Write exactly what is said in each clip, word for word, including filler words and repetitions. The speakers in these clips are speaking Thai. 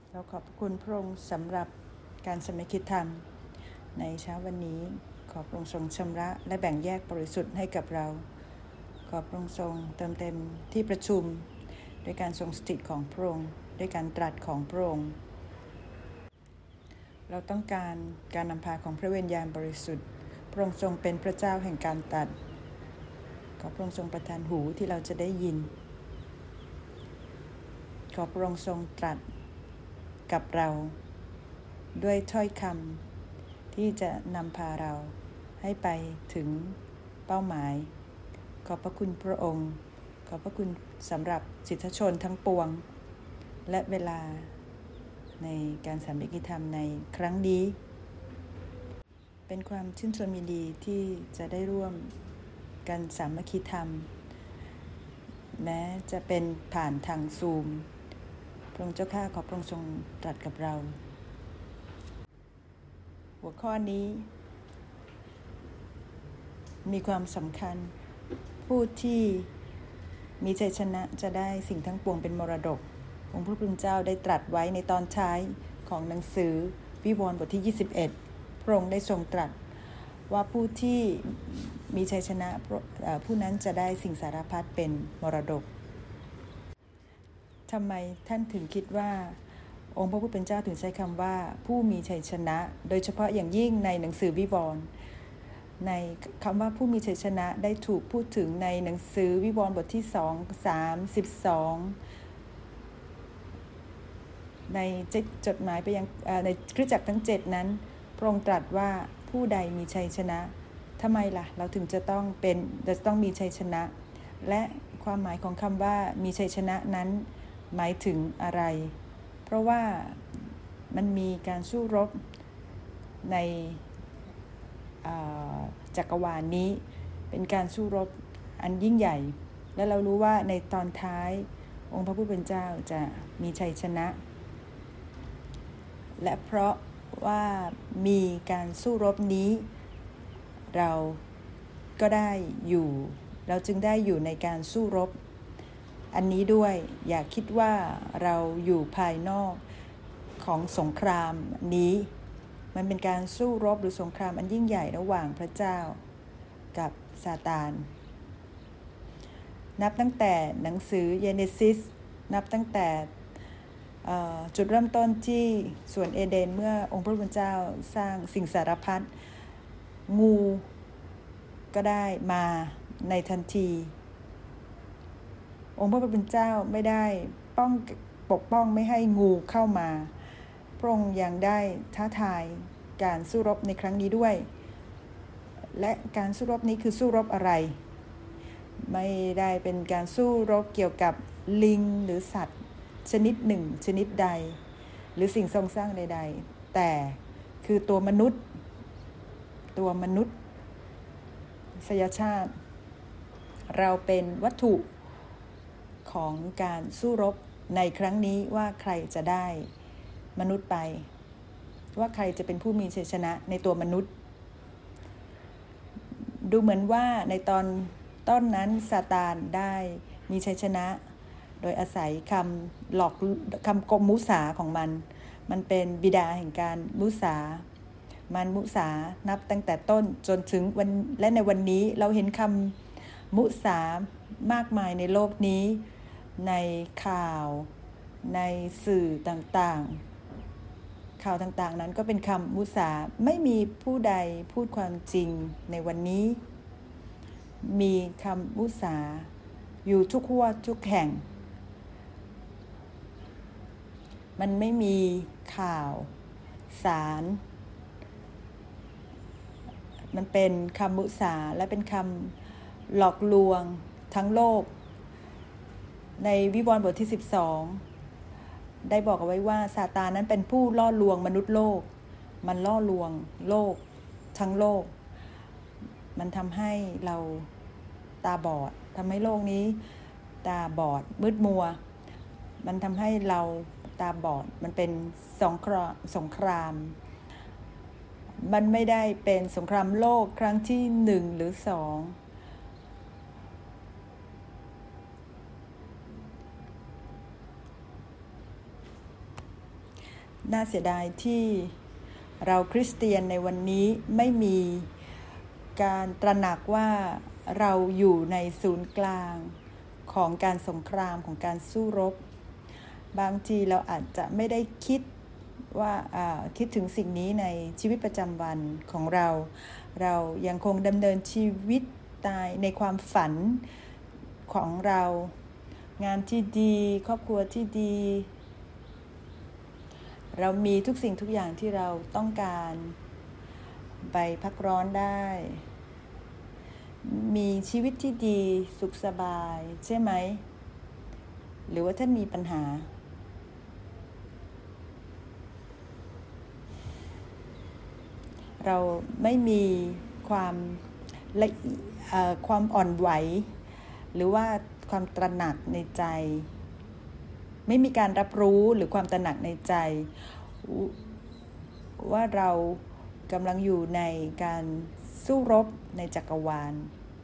เราขอบคุณพระองค์สำหรับการสมัครธรรมในเช้าวันนี้ขอพระองค์ทรงชำระและแบ่งแยกบริสุทธิ์ให้กับเราขอพระองค์ทรงเติมเต็มที่ประชุมด้วยการทรงสถิตของพระองค์ด้วยการตรัสของพระองค์เราต้องการการนำพาของพระวิญญาณบริสุทธิ์พระองค์ทรงเป็นพระเจ้าแห่งการตรัสขอพระองค์ทรงประทานหูที่เราจะได้ยินขอพระองค์ทรงตรัสกับเราด้วยถ้อยคำที่จะนำพาเราให้ไปถึงเป้าหมายขอบพระคุณพระองค์ขอบพระคุณสำหรับศิษยชนทั้งปวงและเวลาในการสามัคคีธรรมในครั้งนี้เป็นความชื่นชมยินดีที่จะได้ร่วมกันสามัคคีธรรมแม้จะเป็นผ่านทางซูมพระองค์เจ้าข้าขอพระองค์ทรงตรัสกับเราหัวข้อนี้มีความสำคัญผู้ที่มีชัยชนะจะได้สิ่งทั้งปวงเป็นมรดกองค์พระผู้เป็นเจ้าได้ตรัสไว้ในตอนท้ายของหนังสือวิวรณ์บทที่ยี่สิบเอ็ดพระองค์ได้ทรงตรัสว่าผู้ที่มีชัยชนะผู้นั้นจะได้สิ่งสารพัดเป็นมรดกทำไมท่านถึงคิดว่าองค์พระผู้เป็นเจ้าถึงใช้คำว่าผู้มีชัยชนะโดยเฉพาะอย่างยิ่งในหนังสือวิวรณ์ในคำว่าผู้มีชัยชนะได้ถูกพูดถึงในหนังสือวิวรณ์บทที่สอง สาม สิบสองในจดหมายไปยังในคริสตจักรทั้งเจ็ดนั้นพระองค์ตรัสว่าผู้ใดมีชัยชนะทำไมล่ะเราถึงจะต้องเป็นจะต้องมีชัยชนะและความหมายของคำว่ามีชัยชนะนั้นหมายถึงอะไรเพราะว่ามันมีการสู้รบในจักรวาล น, นี้เป็นการสู้รบอันยิ่งใหญ่และเรารู้ว่าในตอนท้ายองค์พระผู้เป็นเจ้าจะมีชัยชนะและเพราะว่ามีการสู้รบนี้เราก็ได้อยู่เราจึงได้อยู่ในการสู้รบอันนี้ด้วยอย่าคิดว่าเราอยู่ภายนอกของสงครามนี้มันเป็นการสู้รบหรือสงครามอันยิ่งใหญ่ระหว่างพระเจ้ากับซาตานนับตั้งแต่หนังสือเยเนซิสนับตั้งแต่จุดเริ่มต้นที่สวนเอเดนเมื่อองค์พระผู้เป็นเจ้าสร้างสิ่งสารพัดงูก็ได้มาในทันทีองค์พระผู้เป็นเจ้าไม่ได้ป้องปกป้องไม่ให้งูเข้ามาพระองค์ยังได้ท้าทายการสู้รบในครั้งนี้ด้วยและการสู้รบนี้คือสู้รบอะไรไม่ได้เป็นการสู้รบเกี่ยวกับลิงหรือสัตว์ชนิดหนึ่งชนิดใดหรือสิ่งทรงสร้างใดๆแต่คือตัวมนุษย์ตัวมนุษย์สยชาติเราเป็นวัตถุของการสู้รบในครั้งนี้ว่าใครจะได้มนุษย์ไปว่าใครจะเป็นผู้มีชัยชนะในตัวมนุษย์ดูเหมือนว่าในตอนต้นนั้นซาตานได้มีชัยชนะโดยอาศัยคำหลอกคำกลมมุสาของมันมันเป็นบิดาแห่งการมุสามันมุสานับตั้งแต่ต้นจนถึงวันและในวันนี้เราเห็นคำมุสามากมายในโลกนี้ในข่าวในสื่อต่างๆข่าวต่างๆนั้นก็เป็นคำมุสาไม่มีผู้ใดพูดความจริงในวันนี้มีคำมุสาอยู่ทุกขั้วทุกแห่งมันไม่มีข่าวสารมันเป็นคำมุสาและเป็นคำหลอกลวงทั้งโลกในวิวรณ์บทที่สิบสองได้บอกเอาไว้ว่าซาตานนั้นเป็นผู้ล่อลวงมนุษย์โลกมันล่อลวงโลกทั้งโลกมันทำให้เราตาบอดทำให้โลกนี้ตาบอดมืดมัวมันทำให้เราตาบอดมันเป็นสงครามสงครามมันไม่ได้เป็นสงครามโลกครั้งที่หนึ่งหรือสอง มน่าเสียดายที่เราคริสเตียนในวันนี้ไม่มีการตระหนักว่าเราอยู่ในศูนย์กลางของการสงครามของการสู้รบบางทีเราอาจจะไม่ได้คิดว่าคิดถึงสิ่งนี้ในชีวิตประจำวันของเราเรายังคงดำเนินชีวิตตายในความฝันของเรางานที่ดีครอบครัวที่ดีเรามีทุกสิ่งทุกอย่างที่เราต้องการไปพักร้อนได้มีชีวิตที่ดีสุขสบายใช่ไหมหรือว่าท่านมีปัญหาเราไม่มีความละเอ่อความอ่อนไหวหรือว่าความตระหนักในใจไม่มีการรับรู้หรือความตระหนักในใจว่าเรากำลังอยู่ในการสู้รบในจักรวาล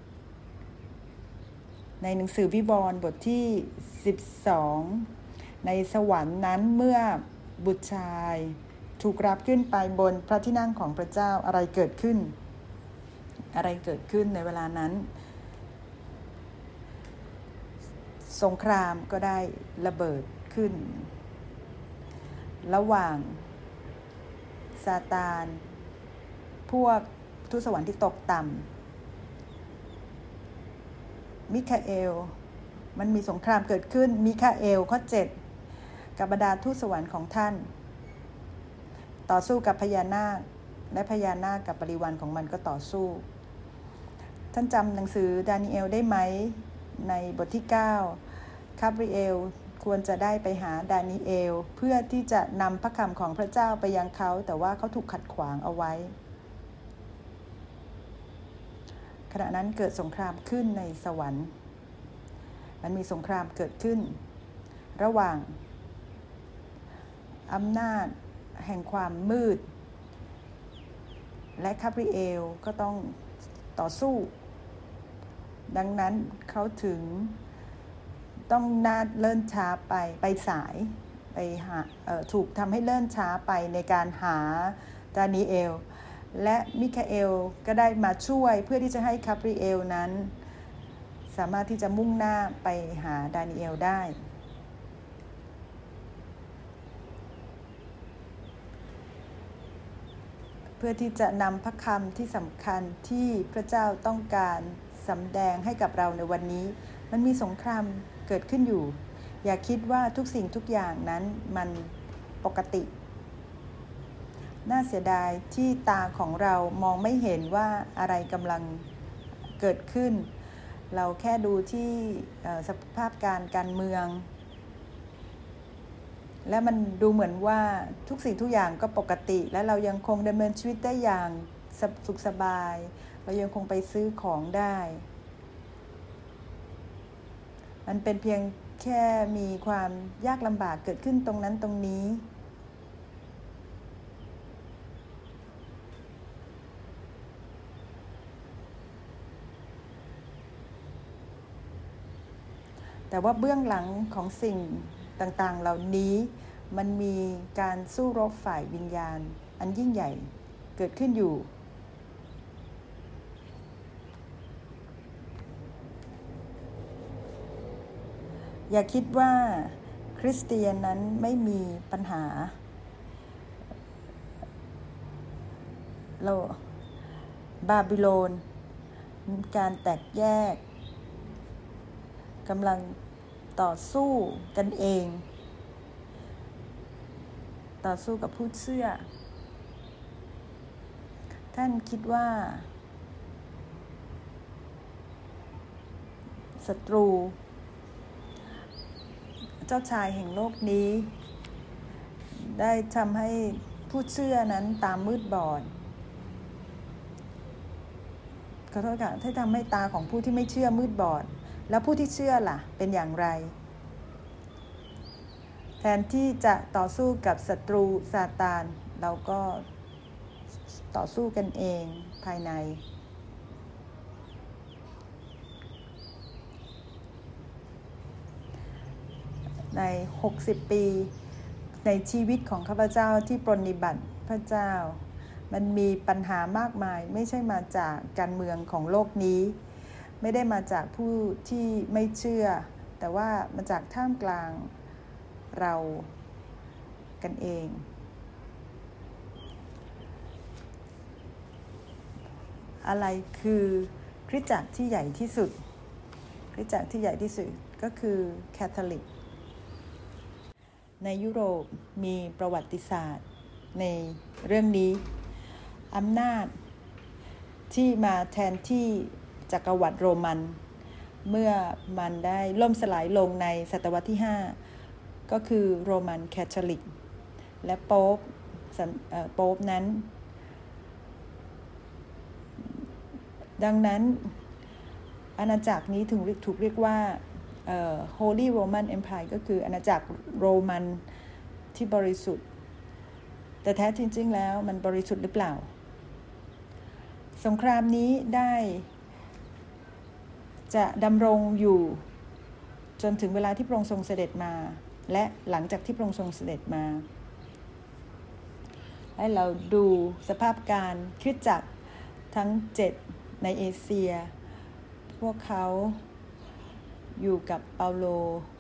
ในหนังสือวิวรณ์บทที่สิบสองในสวรรค์นั้นเมื่อบุตรชายถูกรับขึ้นไปบนพระที่นั่งของพระเจ้าอะไรเกิดขึ้นอะไรเกิดขึ้นในเวลานั้นสงครามก็ได้ระเบิดขึ้นระหว่างซาตานพวกทูตสวรรค์ที่ตกต่ำมิคาเอลมันมีสงครามเกิดขึ้นมิคาเอลข้อเจ็ดกับบรรดาทูตสวรรค์ของท่านต่อสู้กับพญานาคและพญานาคกับบริวารของมันก็ต่อสู้ท่านจำหนังสือดานีเอลได้ไหมในบทที่เก้าคาบริเอลควรจะได้ไปหาดานีเอลเพื่อที่จะนำพระคำของพระเจ้าไปยังเขาแต่ว่าเขาถูกขัดขวางเอาไว้ขณะนั้นเกิดสงครามขึ้นในสวรรค์มันมีสงครามเกิดขึ้นระหว่างอำนาจแห่งความมืดและคาบริเอลก็ต้องต่อสู้ดังนั้นเขาถึงต้องนาดเลื่อนช้าไปไปสายไปหาถูกทำให้เลื่อนช้าไปในการหาดานีเอลและมิคาเอลก็ได้มาช่วยเพื่อที่จะให้คาบริเอลนั้นสามารถที่จะมุ่งหน้าไปหาดานีเอลได้เพื่อที่จะนำพระคำที่สำคัญที่พระเจ้าต้องการสำแดงให้กับเราในวันนี้มันมีสงครามเกิดขึ้นอยู่อย่าคิดว่าทุกสิ่งทุกอย่างนั้นมันปกติน่าเสียดายที่ตาของเรามองไม่เห็นว่าอะไรกำลังเกิดขึ้นเราแค่ดูที่สภาพการการเมืองและมันดูเหมือนว่าทุกสิ่งทุกอย่างก็ปกติและเรายังคงดำเนินชีวิตได้อย่างสุขสบายเรายังคงไปซื้อของได้มันเป็นเพียงแค่มีความยากลำบากเกิดขึ้นตรงนั้นตรงนี้แต่ว่าเบื้องหลังของสิ่งต่างๆเหล่านี้มันมีการสู้รบฝ่ายวิญญาณอันยิ่งใหญ่เกิดขึ้นอยู่อย่าคิดว่าคริสเตียนนั้นไม่มีปัญหาเราบาบิโลนการแตกแยกกำลังต่อสู้กันเองต่อสู้กับผู้เชื่อท่านคิดว่าศัตรูเจ้าชายแห่งโลกนี้ได้ทำให้ผู้เชื่อนั้นตามืดบอดขอโทษค่ะที่ทำให้ตาของผู้ที่ไม่เชื่อมืดบอดแล้วผู้ที่เชื่อล่ะเป็นอย่างไรแทนที่จะต่อสู้กับศัตรูซาตานเราก็ต่อสู้กันเองภายในในหกสิบปีในชีวิตของข้าพเจ้าที่ปรนนิบัติพระเจ้ามันมีปัญหามากมายไม่ใช่มาจากการเมืองของโลกนี้ไม่ได้มาจากผู้ที่ไม่เชื่อแต่ว่ามาจากท่ามกลางเรากันเองอะไรคือคริสตจักรที่ใหญ่ที่สุดคริสตจักรที่ใหญ่ที่สุดก็คือแคทอลิกในยุโรปมีประวัติศาสตร์ในเรื่องนี้อำนาจที่มาแทนที่จักรวรรดิโรมันเมื่อมันได้ล่มสลายลงในศตวรรษที่ห้าก็คือโรมันแคทอลิกและโป๊ปโป๊ปนั้นดังนั้นอาณาจักรนี้ถึงถูกเรียกว่า Holy Roman Empire ก็คืออาณาจักรโรมันที่บริสุทธิ์แต่แท้จริงๆแล้วมันบริสุทธิ์หรือเปล่าสงครามนี้ได้จะดำรงอยู่จนถึงเวลาที่พระองค์ทรงเสด็จมาและหลังจากที่พระองค์ทรงเสด็จมาให้เราดูสภาพการคริสตจักรทั้งเจ็ดในเอเชียพวกเขาอยู่กับเปาโล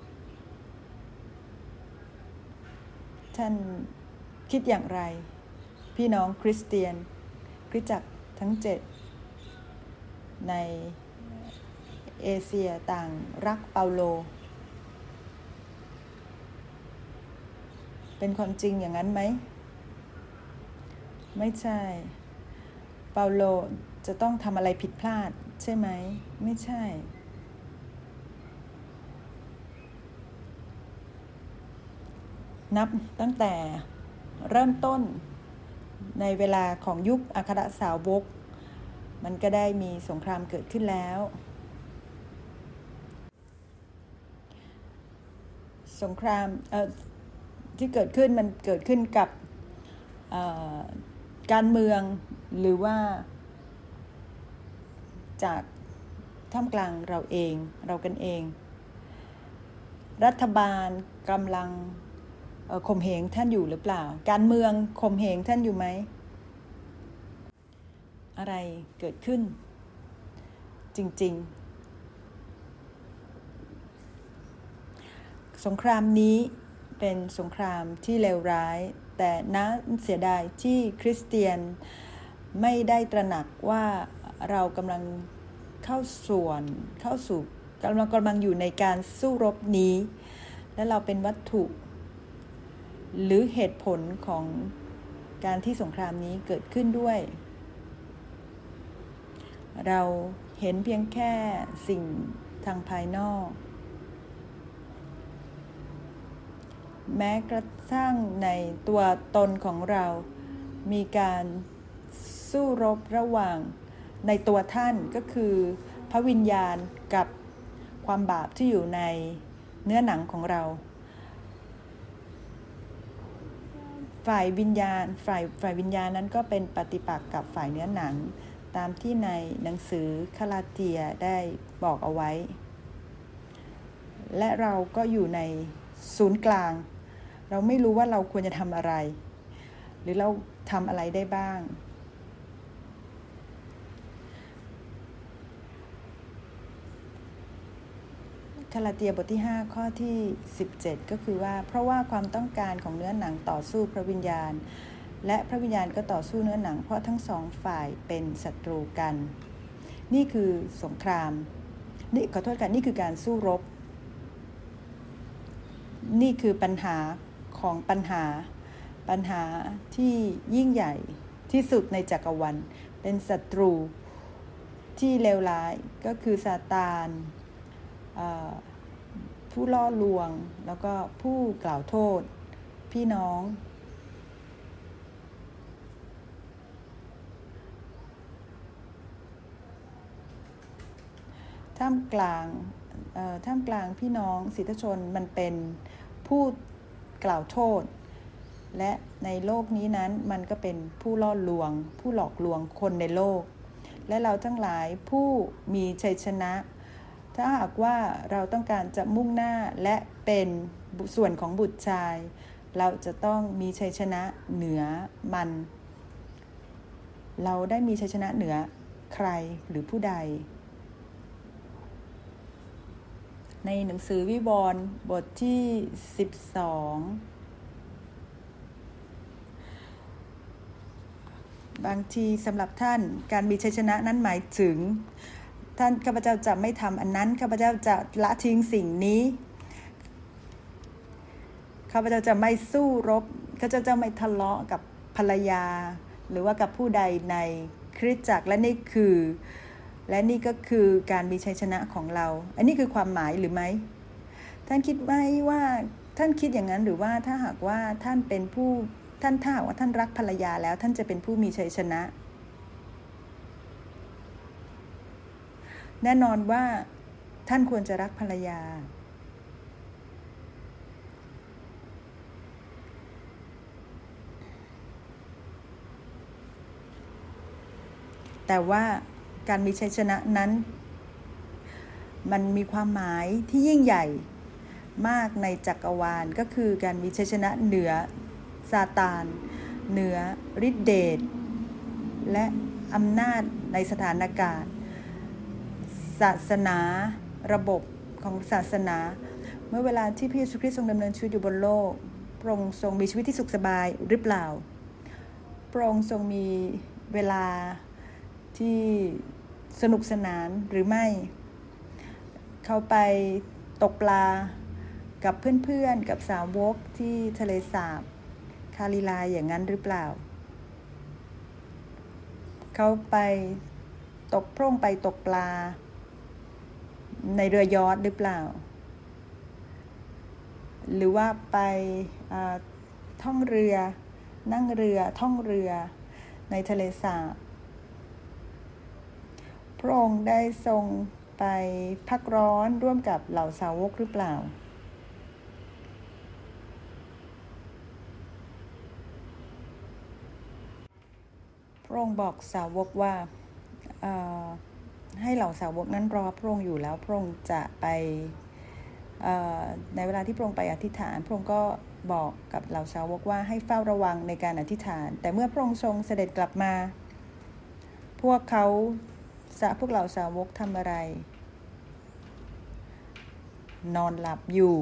ท่านคิดอย่างไรพี่น้องคริสเตียนคริสตจักรทั้งเจ็ดในเอเชียต่างรักเปาโลเป็นความจริงอย่างนั้นไหมไม่ใช่เปาโลจะต้องทำอะไรผิดพลาดใช่ไหมไม่ใช่นับตั้งแต่เริ่มต้นในเวลาของยุคอัครสาวกมันก็ได้มีสงครามเกิดขึ้นแล้วสงครามเอ่อที่เกิดขึ้นมันเกิดขึ้นกับการเมืองหรือว่าจากท่ามกลางเราเองเรากันเองรัฐบาลกำลังข่มเหงท่านอยู่หรือเปล่าการเมืองข่มเหงท่านอยู่ไหมอะไรเกิดขึ้นจริงๆสงครามนี้เป็นสงครามที่เลวร้ายแต่น่าเสียดายที่คริสเตียนไม่ได้ตระหนักว่าเรากำลังเข้าส่วนเข้าสู่กำลังกำลังอยู่ในการสู้รบนี้และเราเป็นวัตถุหรือเหตุผลของการที่สงครามนี้เกิดขึ้นด้วยเราเห็นเพียงแค่สิ่งทางภายนอกแม้กระทั่งในตัวตนของเรามีการสู้รบระหว่างในตัวท่านก็คือพระวิญญาณกับความบาปที่อยู่ในเนื้อหนังของเราฝ่ายวิญญาณฝ่ายฝ่ายวิญญาณนั้นก็เป็นปฏิปักษ์กับฝ่ายเนื้อหนังตามที่ในหนังสือคาลาเตียได้บอกเอาไว้และเราก็อยู่ในศูนย์กลางเราไม่รู้ว่าเราควรจะทำอะไรหรือเราทำอะไรได้บ้างคาลาเตียบทที่ห้าข้อที่สิบเจ็ดก็คือว่าเพราะว่าความต้องการของเนื้อหนังต่อสู้พระวิญญาณและพระวิญญาณก็ต่อสู้เนื้อหนังเพราะทั้งสองฝ่ายเป็นศัตรูกันนี่คือสงครามนี่ขอโทษกันนี่คือการสู้รบนี่คือปัญหาของปัญหาปัญหาที่ยิ่งใหญ่ที่สุดในจักรวาลเป็นศัตรูที่เลวร้ายก็คือซาตานผู้ล่อลวงแล้วก็ผู้กล่าวโทษพี่น้องท่ามกลางท่ามกลางพี่น้องศิษยชนมันเป็นผู้กล่าวโทษและในโลกนี้นั้นมันก็เป็นผู้ล่อลวงผู้หลอกลวงคนในโลกและเราทั้งหลายผู้มีชัยชนะถ้าหากว่าเราต้องการจะมุ่งหน้าและเป็นส่วนของบุตรชายเราจะต้องมีชัยชนะเหนือมันเราได้มีชัยชนะเหนือใครหรือผู้ใดในหนังสือวิวรณ์บทที่สิบสองบางทีสำหรับท่านการมีชัยชนะนั้นหมายถึงท่านข้าพเจ้าจะไม่ทำอันนั้นข้าพเจ้าจะละทิ้งสิ่งนี้ข้าพเจ้าจะไม่สู้รบข้าพเจ้าจะไม่ทะเลาะกับภรรยาหรือว่ากับผู้ใดในคริสตจักรและนี่คือและนี่ก็คือการมีชัยชนะของเราอันนี้คือความหมายหรือไม่ท่านคิดไหมว่าท่านคิดอย่างนั้นหรือว่าถ้าหากว่าท่านเป็นผู้ท่านถ้าหากว่าท่านรักภรรยาแล้วท่านจะเป็นผู้มีชัยชนะแน่นอนว่าท่านควรจะรักภรรยาแต่ว่าการมีชัยชนะนั้นมันมีความหมายที่ยิ่งใหญ่มากในจักรวาลก็คือการมีชัยชนะเหนือซาตานเหนือฤทธิเดชและอำนาจในสถานการณ์ศาสนาระบบของศาสนาเมื่อเวลาที่พระเยซูคริสต์ทรงดำเนินชีวิตอยู่บนโลกพระองค์ทรงมีชีวิตที่สุขสบายหรือเปล่าพระองค์ทรงมีเวลาที่สนุกสนานหรือไม่เขาไปตกปลากับเพื่อนๆกับสาวกที่ทะเลสาบคาลิลายอย่างนั้นหรือเปล่าเขาไปตกพร่งไปตกปลาในเรือยอชต์หรือเปล่าหรือว่าไปท่องเรือนั่งเรือท่องเรือในทะเลสาบพระองค์ได้ทรงไปพักร้อนร่วมกับเหล่าสาวกหรือเปล่าพระองค์บอกสาวกว่าให้เหล่าสาวกนั้นรอพระองค์อยู่แล้วพระองค์จะไปในเวลาที่พระองค์ไปอธิษฐานพระองค์ก็บอกกับเหล่าสาวกว่าให้เฝ้าระวังในการอธิษฐานแต่เมื่อพระองค์ทรงเสด็จกลับมาพวกเขาพวกเหล่าสาวกทำอะไรนอนหลับอยู่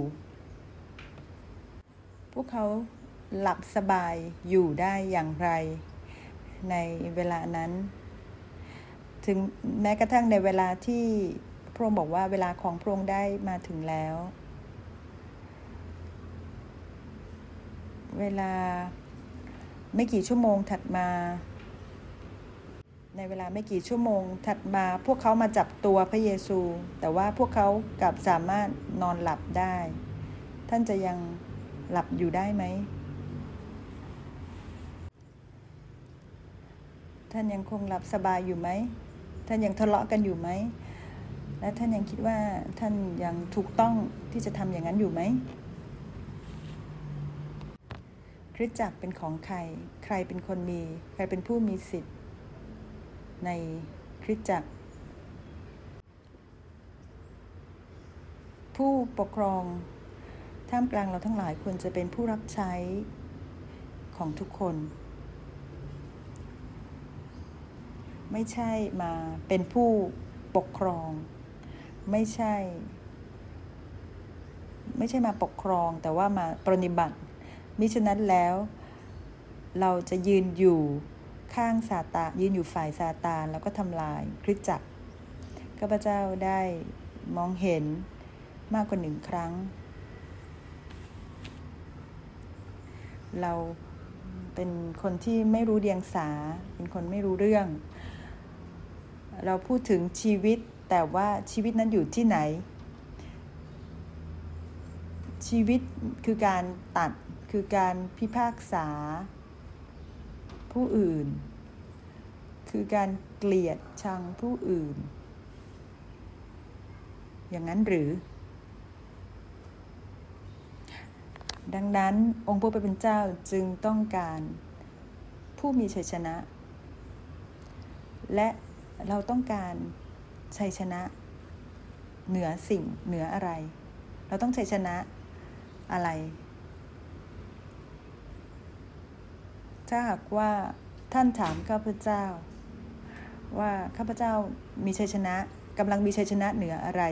พวกเขาหลับสบายอยู่ได้อย่างไรในเวลานั้นถึงแม้กระทั่งในเวลาที่พระองค์บอกว่าเวลาของพระองค์ได้มาถึงแล้วเวลาไม่กี่ชั่วโมงถัดมาในเวลาไม่กี่ชั่วโมงถัดมาพวกเขามาจับตัวพระเยซูแต่ว่าพวกเขากลับสามารถนอนหลับได้ท่านจะยังหลับอยู่ได้ไหมท่านยังคงหลับสบายอยู่ไหมท่านยังทะเลาะกันอยู่ไหมและท่านยังคิดว่าท่านยังถูกต้องที่จะทำอย่างนั้นอยู่ไหมคริสตจักรเป็นของใครใครเป็นคนมีใครเป็นผู้มีสิทธิ์ในคริสตจักรผู้ปกครองท่ามกลางเราทั้งหลายควรจะเป็นผู้รับใช้ของทุกคนไม่ใช่มาเป็นผู้ปกครองไม่ใช่ไม่ใช่มาปกครองแต่ว่ามาปฏิบัติมิฉะนั้นแล้วเราจะยืนอยู่ข้างซาตานยืนอยู่ฝ่ายซาตานแล้วก็ทำลายคริสตจักรข้าพเจ้าได้มองเห็นมากกว่าหนึ่งครั้งเราเป็นคนที่ไม่รู้เดียงสาเป็นคนไม่รู้เรื่องเราพูดถึงชีวิตแต่ว่าชีวิตนั้นอยู่ที่ไหนชีวิตคือการตัดคือการพิพากษาผู้อื่นคือการเกลียดชังผู้อื่นอย่างนั้นหรือดังนั้นองค์พระผู้เป็นเจ้าจึงต้องการผู้มีชัยชนะและเราต้องการชัยชนะเหนือสิ่งเหนืออะไรเราต้องชัยชนะอะไรถ้าหากว่าท่านถามข้าพเจ้าว่าข้าพเจ้ามีชัยชนะกำลังมีชัยชนะเหนืออะไร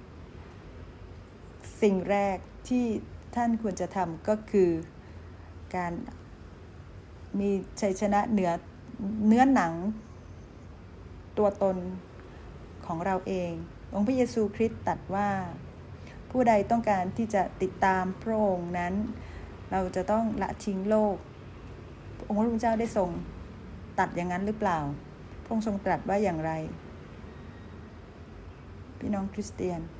สิ่งแรกที่ท่านควรจะทำก็คือการมีชัยชนะเหนือเนื้อหนังตัวตนของเราเององค์พระเยซูคริสต์ตรัสว่าผู้ใดต้องการที่จะติดตามพระองค์นั้นเราจะต้องละทิ้งโลกองค์พระผู้เป็นเจ้าได้ทรงตรัสอย่างนั้นหรือเปล่าพระองค์ทรงตรัสว่าอย่างไรพี่น้องคริสเตียน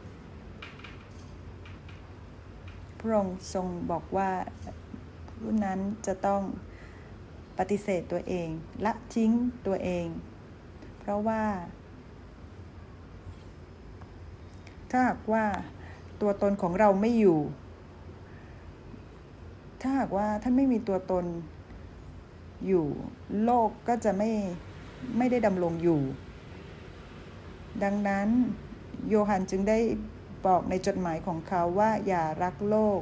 พระองค์ทรงบอกว่าผู้นั้นจะต้องปฏิเสธตัวเองละทิ้งตัวเองเพราะว่าถ้าหากว่าตัวตนของเราไม่อยู่ถ้าหากว่าท่านไม่มีตัวตนอยู่โลกก็จะไม่ไม่ได้ดำรงอยู่ดังนั้นโยฮันจึงได้บอกในจดหมายของเขาว่าอย่ารักโลก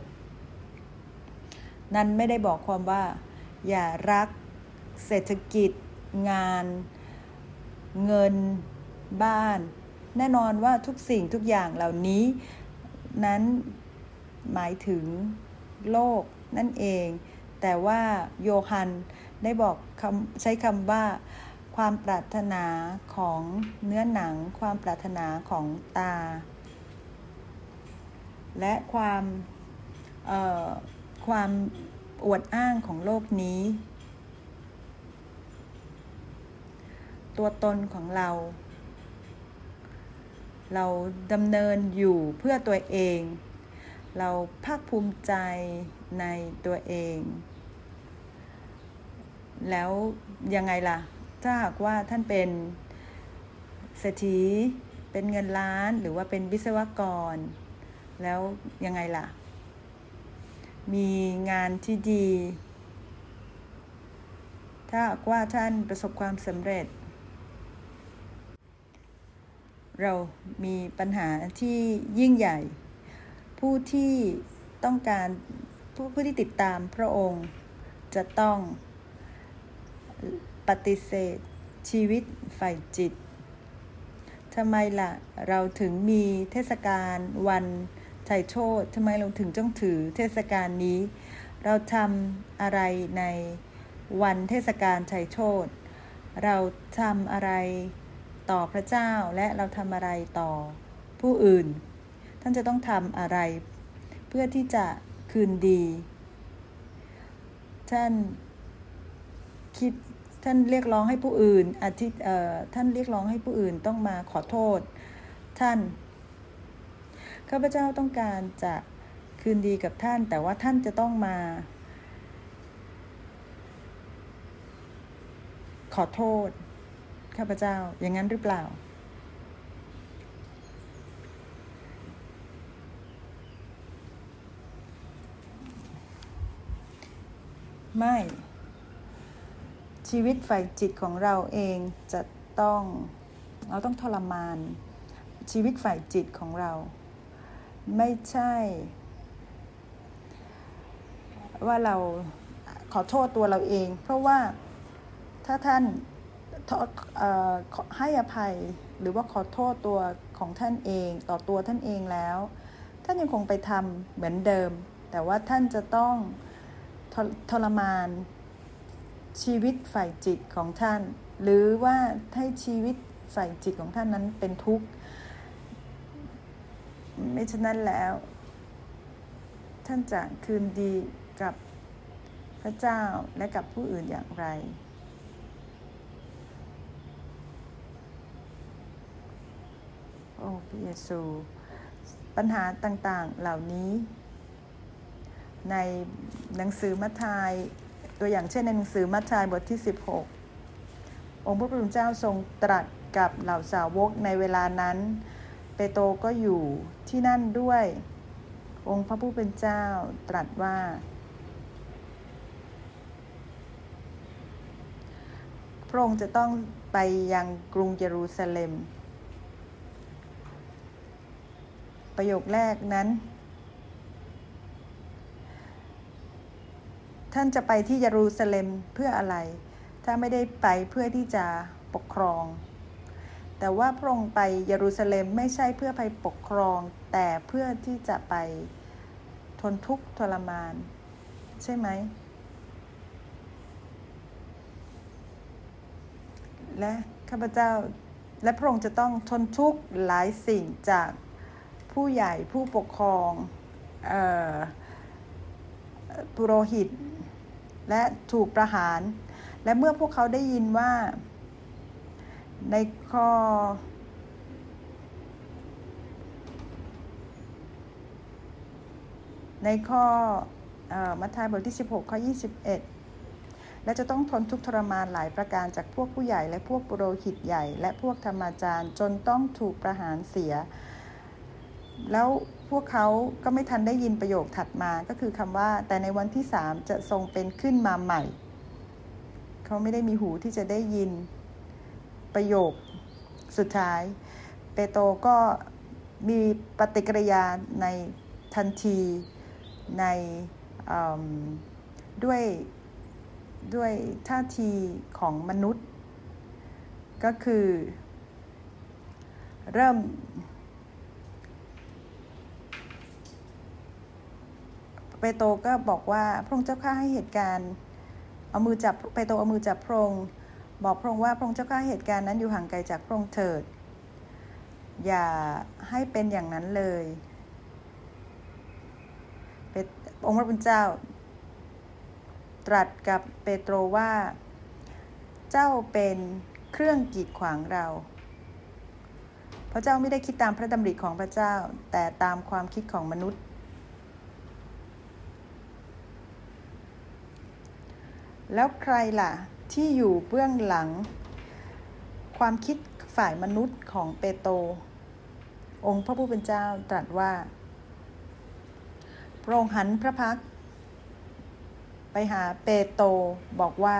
นั้นไม่ได้บอกความว่าอย่ารักเศรษฐกิจงานเงินบ้านแน่นอนว่าทุกสิ่งทุกอย่างเหล่านี้นั้นหมายถึงโลกนั่นเองแต่ว่าโยฮันได้บอกคำใช้คำว่าความปรารถนาของเนื้อหนังความปรารถนาของตาและความเอ่อความอวดอ้างของโลกนี้ตัวตนของเราเราดำเนินอยู่เพื่อตัวเองเราภาคภูมิใจในตัวเองแล้วยังไงล่ะถ้าหากว่าท่านเป็นเศรษฐีเป็นเงินล้านหรือว่าเป็นวิศวกรแล้วยังไงล่ะมีงานที่ดีถ้าหากว่าท่านประสบความสำเร็จเรามีปัญหาที่ยิ่งใหญ่ผู้ที่ต้องการผู้ผู้ที่ติดตามพระองค์จะต้องปฏิเสธชีวิตฝ่ายจิตทำไมล่ะเราถึงมีเทศกาลวันไถ่โทษทำไมเราถึงต้องถือเทศกาลนี้เราทำอะไรในวันเทศกาลไถ่โทษเราทำอะไรต่อพระเจ้าและเราทำอะไรต่อผู้อื่นท่านจะต้องทำอะไรเพื่อที่จะคืนดีท่านคิดท่านเรียกร้องให้ผู้อื่นอาทิตย์เอ่อท่านเรียกร้องให้ผู้อื่นต้องมาขอโทษท่านข้าพเจ้าต้องการจะคืนดีกับท่านแต่ว่าท่านจะต้องมาขอโทษข้าพเจ้าอย่างนั้นหรือเปล่าไม่ชีวิตฝ่ายจิตของเราเองจะต้องเราต้องทรมานชีวิตฝ่ายจิตของเราไม่ใช่ว่าเราขอโทษตัวเราเองเพราะว่าถ้าท่านให้อภัยหรือว่าขอโทษตัวของท่านเองต่อตัวท่านเองแล้วท่านยังคงไปทำเหมือนเดิมแต่ว่าท่านจะต้องทรมานชีวิตฝ่ายจิตของท่านหรือว่าให้ชีวิตฝ่ายจิตของท่านนั้นเป็นทุกข์ไม่ฉะนั้นแล้วท่านจะคืนดีกับพระเจ้าและกับผู้อื่นอย่างไรโอ้พระเยซูปัญหาต่างๆเหล่านี้ในหนังสือมัทธิวตัวอย่างเช่นในหนังสือมัทธิวบทที่สิบหกองค์พระผู้เป็นเจ้าทรงตรัสกับเหล่าสาวกในเวลานั้นเปโตรก็อยู่ที่นั่นด้วยองค์พระผู้เป็นเจ้าตรัสว่าพระองค์จะต้องไปยังกรุงเยรูซาเล็มประโยคแรกนั้นทท่านจะไปที่เยรูซาเล็มเพื่ออะไรถ้าไม่ได้ไปเพื่อที่จะปกครองแต่ว่าพระองค์ไปเยรูซาเล็มไม่ใช่เพื่อไปปกครองแต่เพื่อที่จะไปทนทุกข์ทรมานใช่ไหมและข้าพเจ้าและพระองค์จะต้องทนทุกข์หลายสิ่งจากผู้ใหญ่ผู้ปกครองเอ่อปุโรหิตและถูกประหารและเมื่อพวกเขาได้ยินว่าในข้อในข้อมัทธิวบทที่สิบหกข้อยี่สิบเอ็ดและจะต้องทนทุกข์ทรมานหลายประการจากพวกผู้ใหญ่และพวกปุโรหิตใหญ่และพวกธรรมาจารย์จนต้องถูกประหารเสียแล้วพวกเขาก็ไม่ทันได้ยินประโยคถัดมาก็คือคำว่าแต่ในวันที่สามจะทรงเป็นขึ้นมาใหม่เขาไม่ได้มีหูที่จะได้ยินประโยคสุดท้ายเปโตรก็มีปฏิกิริยาในทันทีในด้วยด้วยท่าทีของมนุษย์ก็คือเริ่มเปโตรก็บอกว่าพระองค์เจ้าข้าให้เหตุการณ์เอามือจับเปโตรเอามือจับพระองค์บอกพระองค์ว่าพระองค์เจ้าข้าเหตุการณ์นั้นอยู่ห่างไกลจากพระองค์เถิดอย่าให้เป็นอย่างนั้นเลยองค์พระผู้เป็นเจ้าตรัสกับเปโตรว่าเจ้าเป็นเครื่องกีดขวางเราเพราะเจ้าไม่ได้คิดตามพระดำริของพระเจ้าแต่ตามความคิดของมนุษย์แล้วใครล่ะที่อยู่เบื้องหลังความคิดฝ่ายมนุษย์ของเปโตรองค์พระผู้เป็นเจ้าตรัสว่าพระองค์หันพระพักตร์ไปหาเปโตรบอกว่า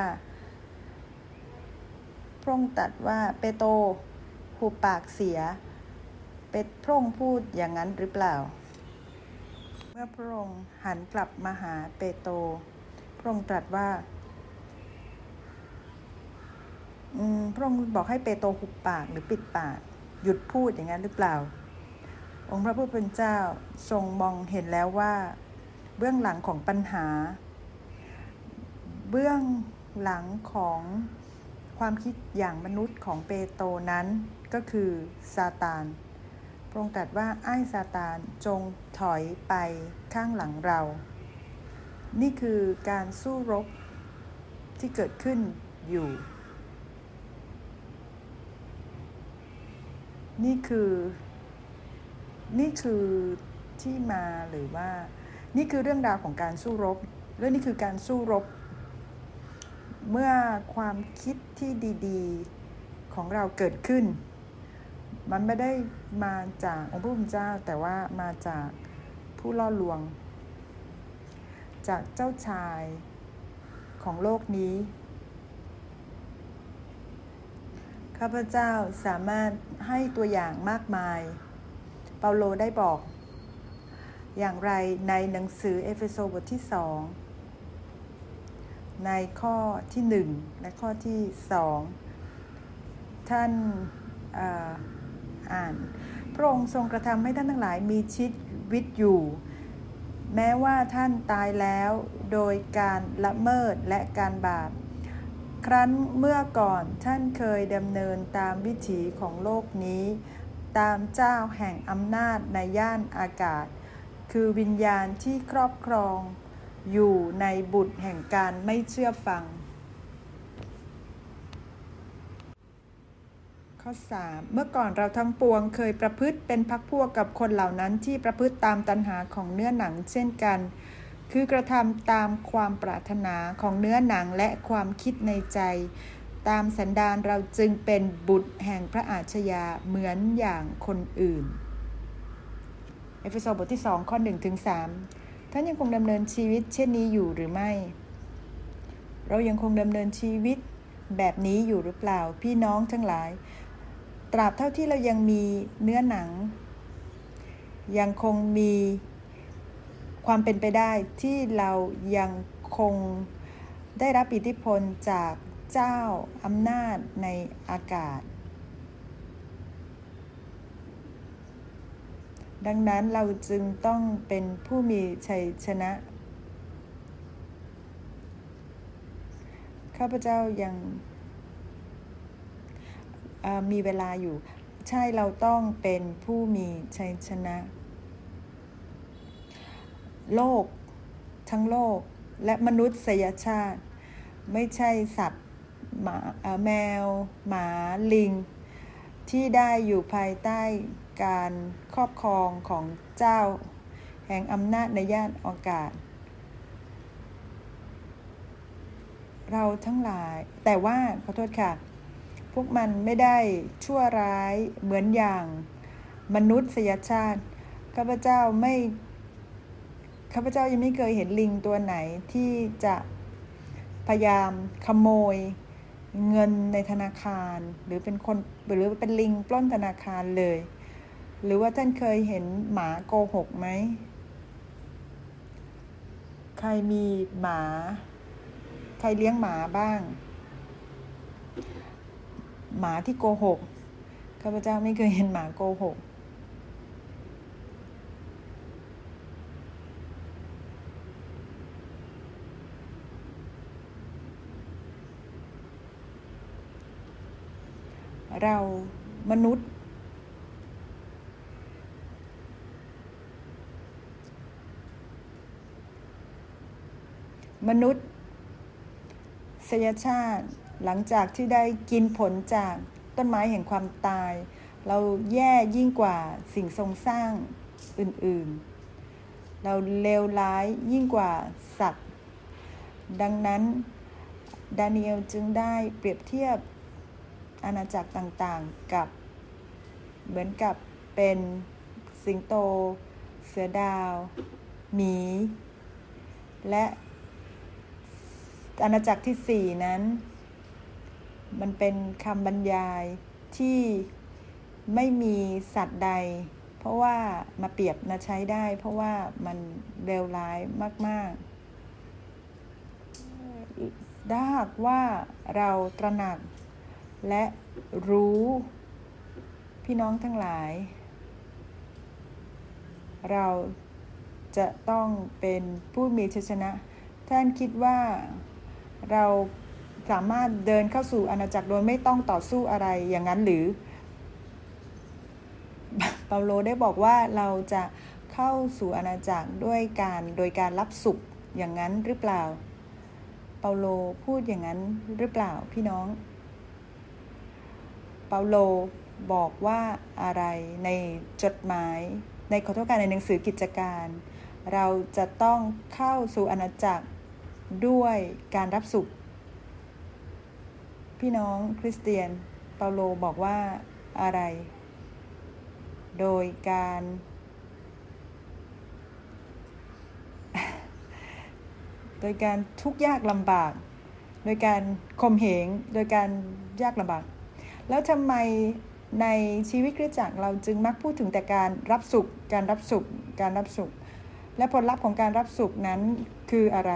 พระองค์ตรัสว่าเปโตรหุบปากเสียเป็ดพระองค์พูดอย่างนั้นหรือเปล่าเมื่อพระองค์หันกลับมาหาเปโตรพระองค์ตรัสว่าพระองค์บอกให้เปโตรหุบปากหรือปิดปากหยุดพูดอย่างนั้นหรือเปล่าองค์พระผู้เป็นเจ้าทรงมองเห็นแล้วว่าเบื้องหลังของปัญหาเบื้องหลังของความคิดอย่างมนุษย์ของเปโตรนั้นก็คือซาตานพระองค์ตรัสว่าไอ้ซาตานจงถอยไปข้างหลังเรานี่คือการสู้รบที่เกิดขึ้นอยู่นี่คือนี่คือที่มาหรือว่านี่คือเรื่องราวของการสู้รบและนี่คือการสู้รบเมื่อความคิดที่ดีๆของเราเกิดขึ้นมันไม่ได้มาจากองค์พระผู้เป็นเจ้าแต่ว่ามาจากผู้ล่อลวงจากเจ้าชายของโลกนี้ข้าพเจ้าสามารถให้ตัวอย่างมากมายเปาโลได้บอกอย่างไรในหนังสือเอเฟโซบทที่สองในข้อที่หนึ่งและข้อที่สองท่านอ่าอ่านพระองค์ทรงกระทำให้ท่านทั้งหลายมีชีวิตอยู่แม้ว่าท่านตายแล้วโดยการละเมิดและการบาปครั้นเมื่อก่อนท่านเคยดำเนินตามวิถีของโลกนี้ตามเจ้าแห่งอำนาจในย่านอากาศคือวิญญาณที่ครอบครองอยู่ในบุตรแห่งการไม่เชื่อฟังข้อสามเมื่อก่อนเราทั้งปวงเคยประพฤติเป็นพรรคพวกกับคนเหล่านั้นที่ประพฤติตามตัณหาของเนื้อหนังเช่นกันคือกระทำตามความปรารถนาของเนื้อหนังและความคิดในใจตามสันดานเราจึงเป็นบุตรแห่งพระอาชญาเหมือนอย่างคนอื่นเอเฟโซบทที่สองข้อหนึ่งถึงสามท่านยังคงดำเนินชีวิตเช่นนี้อยู่หรือไม่เรายังคงดำเนินชีวิตแบบนี้อยู่หรือเปล่าพี่น้องทั้งหลายตราบเท่าที่เรายังมีเนื้อหนังยังคงมีความเป็นไปได้ที่เรายังคงได้รับอิทธิพลจากเจ้าอำนาจในอากาศดังนั้นเราจึงต้องเป็นผู้มีชัยชนะข้าพเจ้ายังมีเวลาอยู่ใช่เราต้องเป็นผู้มีชัยชนะโลกทั้งโลกและมนุษยชาติไม่ใช่สัตว์หมาแมวหมาลิงที่ได้อยู่ภายใต้การครอบครองของเจ้าแห่งอำนาจในย่านอากาศเราทั้งหลายแต่ว่าขอโทษค่ะพวกมันไม่ได้ชั่วร้ายเหมือนอย่างมนุษยชาติข้าพเจ้าไม่ข้าพเจ้ายังไม่เคยเห็นลิงตัวไหนที่จะพยายามขโมยเงินในธนาคารหรือเป็นคนหรือเป็นลิงปล้นธนาคารเลยหรือว่าท่านเคยเห็นหมาโกหกไหมใครมีหมาใครเลี้ยงหมาบ้างหมาที่โกหกข้าพเจ้าไม่เคยเห็นหมาโกหกเรามนุษย์มนุษย์สยชาติหลังจากที่ได้กินผลจากต้นไม้แห่งความตายเราแย่ยิ่งกว่าสิ่งทรงสร้างอื่นๆเราเลวร้ายยิ่งกว่าสัตว์ดังนั้นดาเนียลจึงได้เปรียบเทียบอาณาจักรต่างๆกับเหมือนกับเป็นสิงโตเสือดาวหมีและอาณาจักรที่สี่นั้นมันเป็นคำบรรยายที่ไม่มีสัตว์ใดเพราะว่ามาเปรียบมาใช้ได้เพราะว่ามันเลวร้ายมากๆถ้าหากว่าเราตระหนักและรู้พี่น้องทั้งหลายเราจะต้องเป็นผู้มีชัยชนะท่านคิดว่าเราสามารถเดินเข้าสู่อาณาจักรโดยไม่ต้องต่อสู้อะไรอย่างนั้นหรือเปาโลได้บอกว่าเราจะเข้าสู่อาณาจักรด้วยการโดยการรับสุขอย่างนั้นหรือเปล่าเปาโลพูดอย่างนั้นหรือเปล่าพี่น้องเปาโลบอกว่าอะไรในจดหมายในขอโทษการในหนังสือกิจการเราจะต้องเข้าสู่อาณาจักรด้วยการรับสุขพี่น้องคริสเตียนเปาโลบอกว่าอะไรโดยการโดยการทุกข์ยากลำบากโดยการข่มเหงโดยการยากลำบากแล้วทำไมในชีวิตคริสตจักรเราจึงมักพูดถึงแต่การรับสุขการรับสุขการรับสุขและผลลัพธ์ของการรับสุขนั้นคืออะไร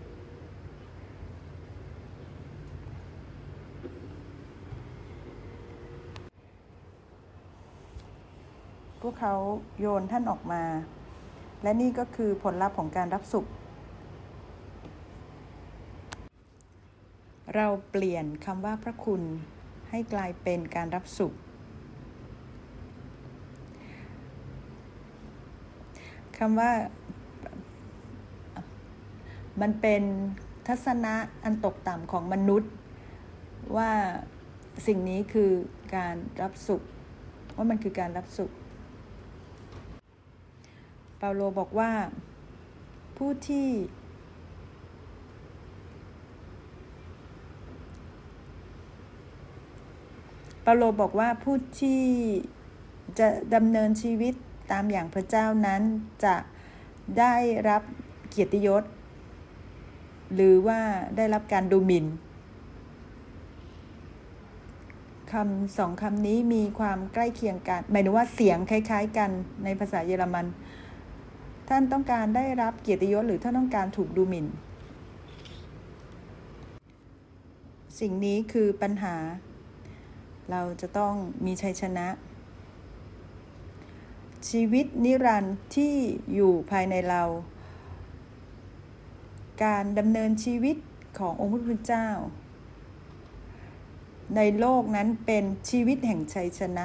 พวกเขาโยนท่านออกมาและนี่ก็คือผลลัพธ์ของการรับสุขเราเปลี่ยนคำว่าพระคุณให้กลายเป็นการรับสุขคำว่ามันเป็นทัศนะอันตกต่ำของมนุษย์ว่าสิ่งนี้คือการรับสุขว่ามันคือการรับสุขเปาโลบอกว่าผู้ที่เปาโลบอกว่าผู้ที่จะดำเนินชีวิตตามอย่างพระเจ้านั้นจะได้รับเกียรติยศหรือว่าได้รับการดูหมิ่นคำสองคำนี้มีความใกล้เคียงกันหมายถึงว่าเสียงคล้ายๆกันในภาษาเยอรมันท่านต้องการได้รับเกียรติยศหรือท่านต้องการถูกดูหมิ่นสิ่งนี้คือปัญหาเราจะต้องมีชัยชนะชีวิตนิรันดร์ที่อยู่ภายในเราการดำเนินชีวิตขององค์พระผู้เป็นเจ้าในโลกนั้นเป็นชีวิตแห่งชัยชนะ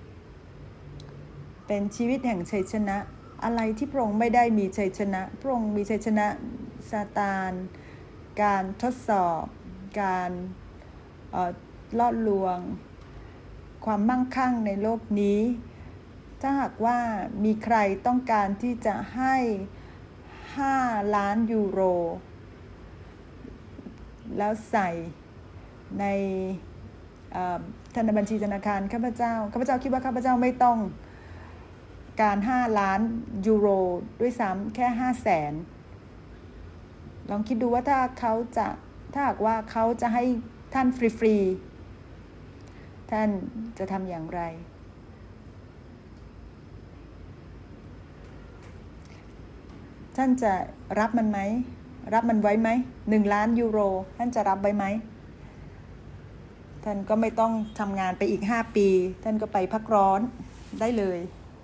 เป็นชีวิตแห่งชัยชนะอะไรที่พระองค์ไม่ได้มีชัยชนะพระองค์มีชัยชนะซาตานการทดสอบการเอ่อล่อลวงความมั่งคั่งในโลกนี้ถ้าหากว่ามีใครต้องการที่จะให้ห้าล้านยูโรแล้วใส่ในธนบัญชีธนาคารข้าพเจ้าข้าพเจ้าคิดว่าข้าพเจ้าไม่ต้องการห้าล้านยูโรด้วยซ้ำแค่ห้าแสนลองคิดดูว่าถ้าเขาจะถ้าหากว่าเขาจะให้ท่านฟรีๆท่านจะทำอย่างไรท่านจะรับมันไหมรับมันไว้ไหมหนึ่งล้านยูโรท่านจะรับไว้ไหมท่านก็ไม่ต้องทำงานไปอีกห้าปีท่านก็ไปพักร้อนได้เลย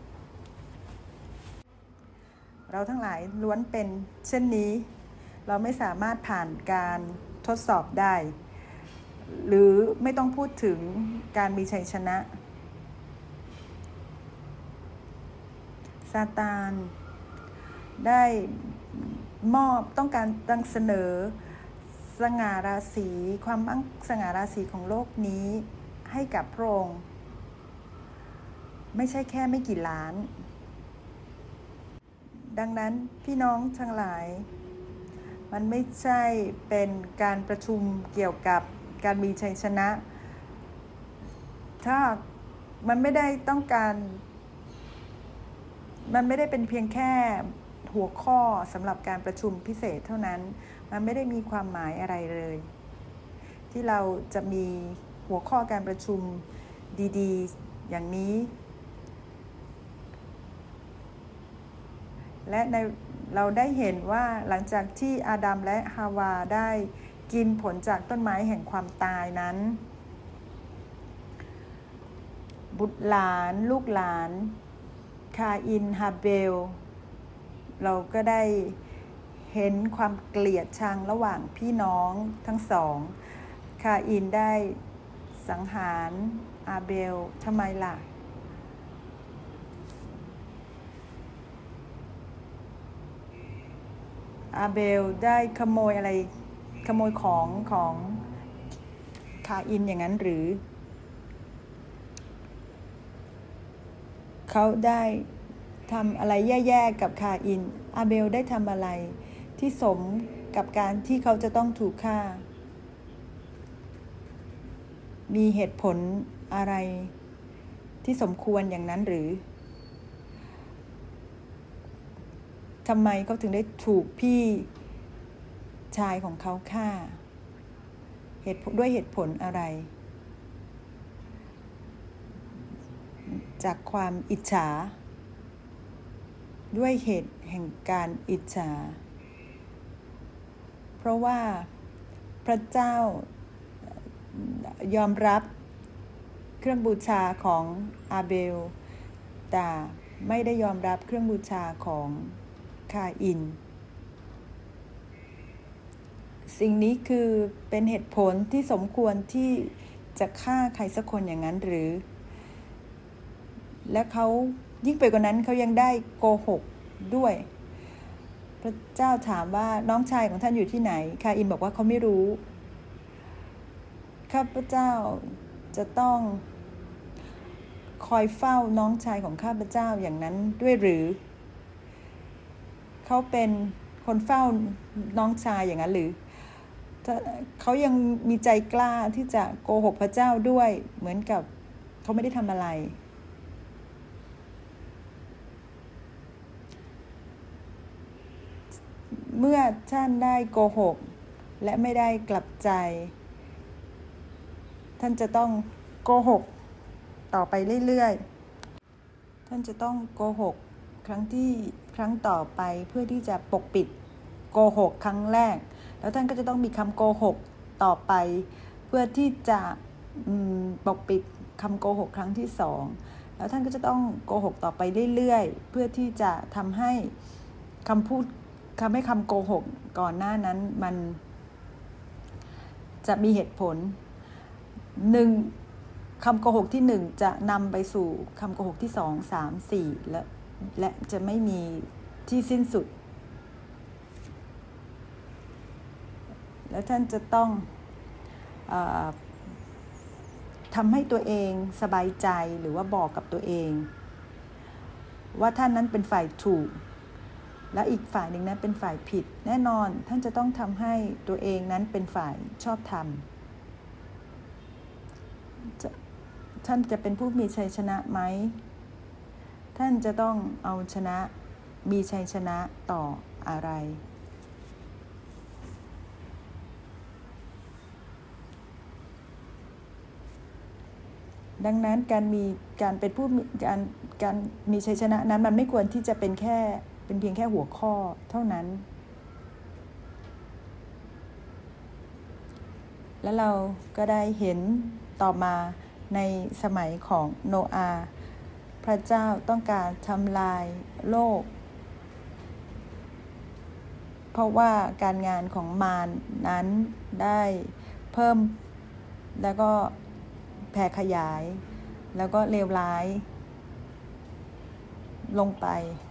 เราทั้งหลายล้วนเป็นเช่นนี้เราไม่สามารถผ่านการทดสอบได้หรือไม่ต้องพูดถึงการมีชัยชนะซาตานได้มอบต้องการตั้งเสนอสง่าราศีความมั่งสง่าราศีของโลกนี้ให้กับพระองค์ไม่ใช่แค่ไม่กี่ล้านดังนั้นพี่น้องทั้งหลายมันไม่ใช่เป็นการประชุมเกี่ยวกับการมีชัยชนะถ้ามันไม่ได้ต้องการมันไม่ได้เป็นเพียงแค่หัวข้อสำหรับการประชุมพิเศษเท่านั้นมันไม่ได้มีความหมายอะไรเลยที่เราจะมีหัวข้อการประชุมดีๆอย่างนี้และในเราได้เห็นว่าหลังจากที่อาดัมและฮาวาได้กินผลจากต้นไม้แห่งความตายนั้นบุตรหลานลูกหลานคาอินฮาเบลเราก็ได้เห็นความเกลียดชังระหว่างพี่น้องทั้งสองคาอินได้สังหารอาเบลทำไมล่ะอาเบลได้ขโมยอะไรขโมยของของคาอินอย่างนั้นหรือเขาได้ทำอะไรแย่ๆกับคาอินอาเบลได้ทำอะไรที่สมกับการที่เขาจะต้องถูกฆ่ามีเหตุผลอะไรที่สมควรอย่างนั้นหรือทำไมเขาถึงได้ถูกพี่ชายของเขาฆ่าเหตุด้วยเหตุผลอะไรจากความอิจฉาด้วยเหตุแห่งการอิจฉาเพราะว่าพระเจ้ายอมรับเครื่องบูชาของอาเบลแต่ไม่ได้ยอมรับเครื่องบูชาของคาอินสิ่งนี้คือเป็นเหตุผลที่สมควรที่จะฆ่าใครสักคนอย่างนั้นหรือและเขายิ่งไปกว่านั้นเขายังได้โกหกด้วยพระเจ้าถามว่าน้องชายของท่านอยู่ที่ไหนคาอินบอกว่าเขาไม่รู้ข้าพเจ้าจะต้องคอยเฝ้าน้องชายของข้าพเจ้าอย่างนั้นด้วยหรือเขาเป็นคนเฝ้าน้องชายอย่างนั้นหรือเขายังมีใจกล้าที่จะโกหกพระเจ้าด้วยเหมือนกับเขาไม่ได้ทำอะไรเมื่อท่านได้โกหกและไม่ได้กลับใจท่านจะต้องโกหกต่อไปเรื่อยๆท่านจะต้องโกหกครั้งที่ครั้งต่อไปเพื่อที่จะปกปิดโกหกครั้งแรกแล้วท่านก็จะต้องมีคำโกหกต่อไปพื่อที่จะปกปิดคำโกหกครั้งที่สองแล้วท่านก็จะต้องโกหกต่อไปเรื่อยๆเพื่อที่จะทำให้คำพูดทำให้คำโกหกก่อนหน้านั้นมันจะมีเหตุผลหนึ่งคำโกหกที่หนึ่งจะนำไปสู่คำโกหกที่สองสามสี่และและจะไม่มีที่สิ้นสุดและท่านจะต้องเอ่อทำให้ตัวเองสบายใจหรือว่าบอกกับตัวเองว่าท่านนั้นเป็นฝ่ายถูกและอีกฝ่ายหนึ่งนั้นเป็นฝ่ายผิดแน่นอนท่านจะต้องทำให้ตัวเองนั้นเป็นฝ่ายชอบธรรมท่านจะเป็นผู้มีชัยชนะไหมท่านจะต้องเอาชนะมีชัยชนะต่ออะไรดังนั้นการมีการเป็นผู้การการมีชัยชนะนั้นมันไม่ควรที่จะเป็นแค่เป็นเพียงแค่หัวข้อเท่านั้นและเราก็ได้เห็นต่อมาในสมัยของโนอาห์พระเจ้าต้องการทำลายโลกเพราะว่าการงานของมารนั้นได้เพิ่มแล้วก็แผ่ขยายแล้วก็เลวร้ายลงไป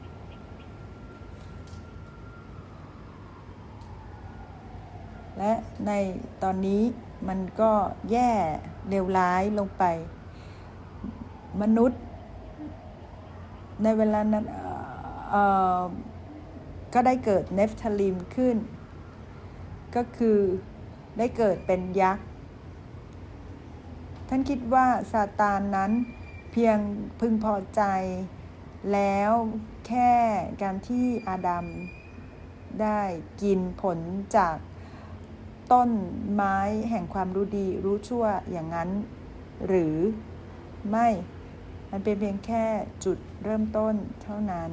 และในตอนนี้มันก็แย่เลวร้ายลงไปมนุษย์ในเวลานั้นเอ่อก็ได้เกิดเนฟทาลิมขึ้นก็คือได้เกิดเป็นยักษ์ท่านคิดว่าซาตานนั้นเพียงพึงพอใจแล้วแค่การที่อาดัมได้กินผลจากต้นไม้แห่งความรู้ดีรู้ชั่วอย่างนั้นหรือไม่มันเป็นเพียงแค่จุดเริ่มต้นเท่านั้น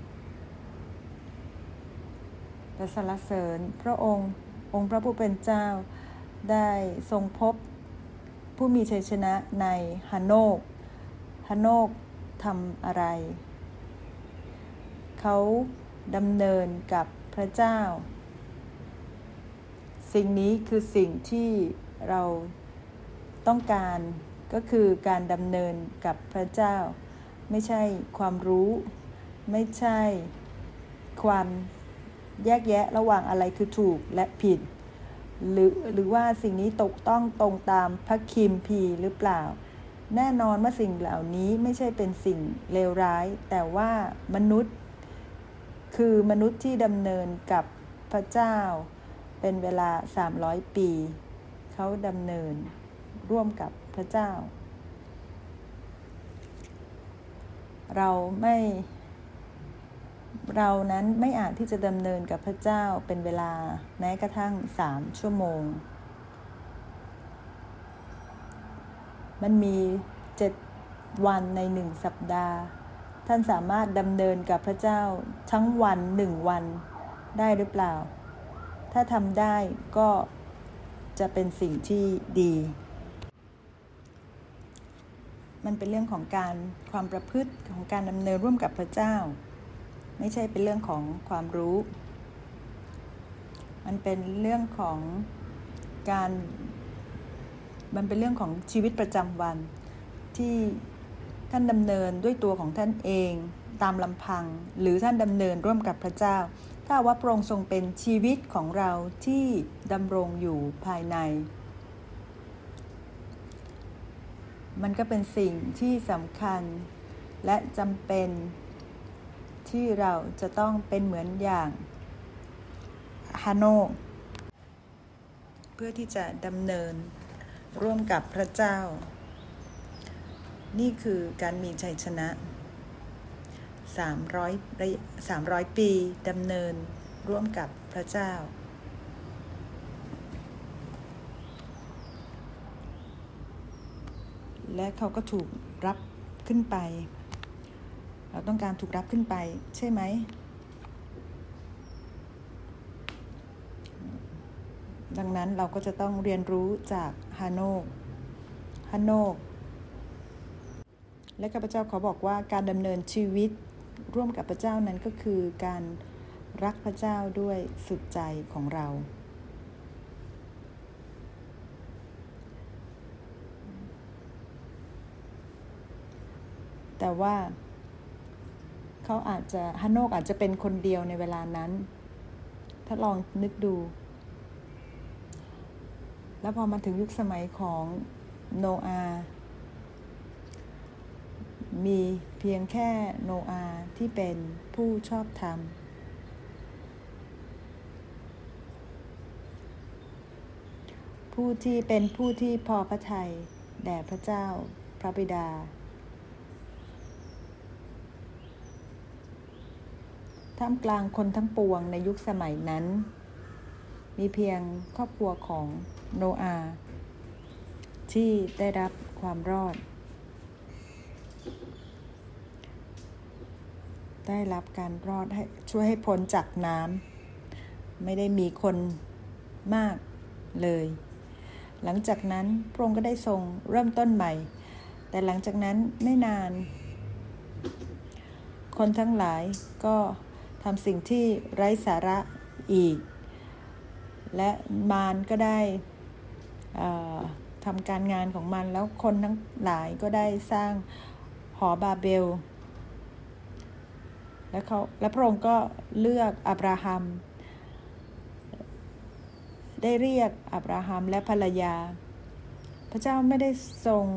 แต่สรรเสริญพระองค์องค์พระผู้เป็นเจ้าได้ทรงพบผู้มีชัยชนะในฮานโกฮานโกทำอะไรเขาดำเนินกับพระเจ้าสิ่งนี้คือสิ่งที่เราต้องการก็คือการดำเนินกับพระเจ้าไม่ใช่ความรู้ไม่ใช่ความแยกแยะระหว่างอะไรคือถูกและผิดหรือหรือว่าสิ่งนี้ตกต้องตรงตามพระคัมภีร์หรือเปล่าแน่นอนว่าสิ่งเหล่านี้ไม่ใช่เป็นสิ่งเลวร้ายแต่ว่ามนุษย์คือมนุษย์ที่ดำเนินกับพระเจ้าเป็นเวลาสามร้อยปีเขาดำเนินร่วมกับพระเจ้าเราไม่เรานั้นไม่อาจที่จะดำเนินกับพระเจ้าเป็นเวลาแม้กระทั่งสามชั่วโมงมันมีเจ็ดวันในหนึ่งสัปดาห์ท่านสามารถดำเนินกับพระเจ้าทั้งวันหนึ่งวันได้หรือเปล่าถ้าทำได้ก็จะเป็นสิ่งที่ดีมันเป็นเรื่องของการความประพฤติของการดำเนินร่วมกับพระเจ้าไม่ใช่เป็นเรื่องของความรู้มันเป็นเรื่องของการมันเป็นเรื่องของชีวิตประจำวันที่ท่านดำเนินด้วยตัวของท่านเองตามลำพังหรือท่านดำเนินร่วมกับพระเจ้าถ้าว่าพระองค์ทรงเป็นชีวิตของเราที่ดำรงอยู่ภายในมันก็เป็นสิ่งที่สำคัญและจำเป็นที่เราจะต้องเป็นเหมือนอย่างฮานโกเพื่อที่จะดำเนินร่วมกับพระเจ้านี่คือการมีชัยชนะสามร้อย สามร้อยปีดำเนินร่วมกับพระเจ้าและเขาก็ถูกรับขึ้นไปเราต้องการถูกรับขึ้นไปใช่ไหมดังนั้นเราก็จะต้องเรียนรู้จากฮาโนกฮาโนกและข้าพเจ้าเขาบอกว่าการดำเนินชีวิตร่วมกับพระเจ้านั้นก็คือการรักพระเจ้าด้วยสุดใจของเราแต่ว่าเขาอาจจะฮาโนกอาจจะเป็นคนเดียวในเวลานั้นถ้าลองนึกดูแล้วพอมาถึงยุคสมัยของโนอาห์มีเพียงแค่โนอาห์ที่เป็นผู้ชอบธรรมผู้ที่เป็นผู้ที่พอพระทัยแด่พระเจ้าพระบิดาท่ามกลางคนทั้งปวงในยุคสมัยนั้นมีเพียงครอบครัวของโนอาห์ที่ได้รับความรอดได้รับการรอดให้ช่วยให้พ้นจากน้ำไม่ได้มีคนมากเลยหลังจากนั้นพระองค์ก็ได้ทรงเริ่มต้นใหม่แต่หลังจากนั้นไม่นานคนทั้งหลายก็ทำสิ่งที่ไร้สาระอีกและมารก็ได้ทำการงานของมันแล้วคนทั้งหลายก็ได้สร้างหอบาเบลและเขาและพระองค์ก็เลือกอับราฮัมได้เรียกอับราฮัมและภรรยาพระเจ้าไม่ได้ทรง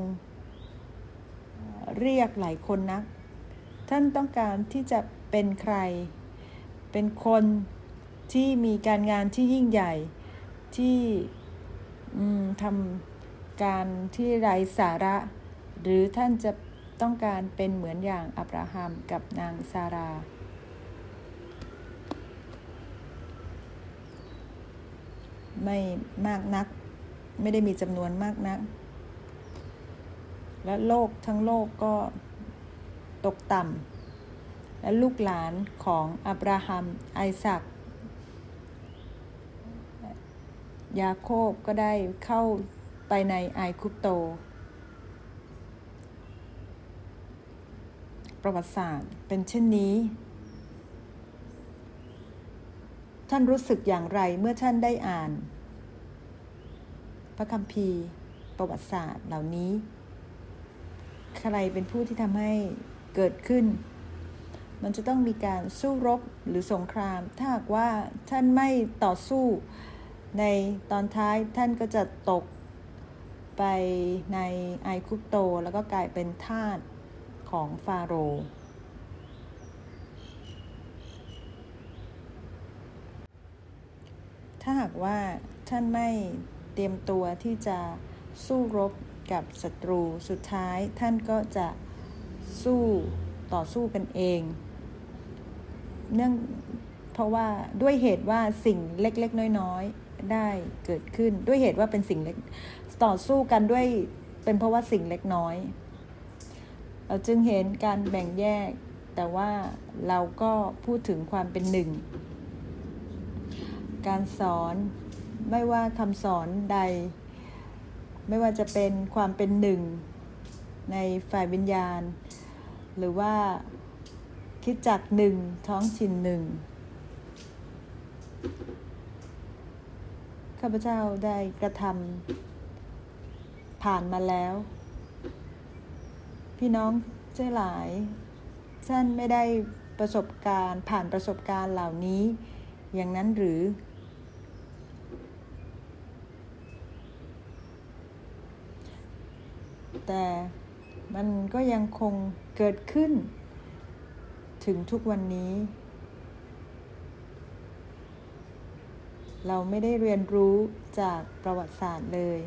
เรียกหลายคนนักท่านต้องการที่จะเป็นใครเป็นคนที่มีการงานที่ยิ่งใหญ่ที่ทำการที่ไร้สาระหรือท่านจะต้องการเป็นเหมือนอย่างอับราฮัมกับนางซาราไม่มากนักไม่ได้มีจำนวนมากนักและโลกทั้งโลกก็ตกต่ำและลูกหลานของอับราฮัมไอซักยาโคบก็ได้เข้าไปในไอกุปโตประวัติศาสตร์เป็นเช่นนี้ท่านรู้สึกอย่างไรเมื่อท่านได้อ่านพระคัมภีร์ประวัติศาสตร์เหล่านี้ใครเป็นผู้ที่ทำให้เกิดขึ้นมันจะต้องมีการสู้รบหรือสงครามถ้าหากว่าท่านไม่ต่อสู้ในตอนท้ายท่านก็จะตกไปในไอกุปโตแล้วก็กลายเป็นทาสของฟาโรห์ถ้าหากว่าท่านไม่เตรียมตัวที่จะสู้รบกับศัตรูสุดท้ายท่านก็จะสู้ต่อสู้กันเองเนื่องเพราะว่าด้วยเหตุว่าสิ่งเล็กๆน้อยๆได้เกิดขึ้นด้วยเหตุว่าเป็นสิ่งเล็กต่อสู้กันด้วยเป็นเพราะว่าสิ่งเล็กน้อยเราจึงเห็นการแบ่งแยกแต่ว่าเราก็พูดถึงความเป็นหนึ่งการสอนไม่ว่าคำสอนใดไม่ว่าจะเป็นความเป็นหนึ่งในฝ่ายวิญญาณหรือว่าคริสตจักรหนึ่งท้องถิ่นหนึ่งข้าพเจ้าได้กระทำผ่านมาแล้วพี่น้องเจ้าหลายท่านไม่ได้ประสบการณ์ผ่านประสบการณ์เหล่านี้อย่างนั้นหรือแต่มันก็ยังคงเกิดขึ้นถึงทุกวันนี้เราไม่ได้เรียนรู้จากประวัติศาสตร์เลย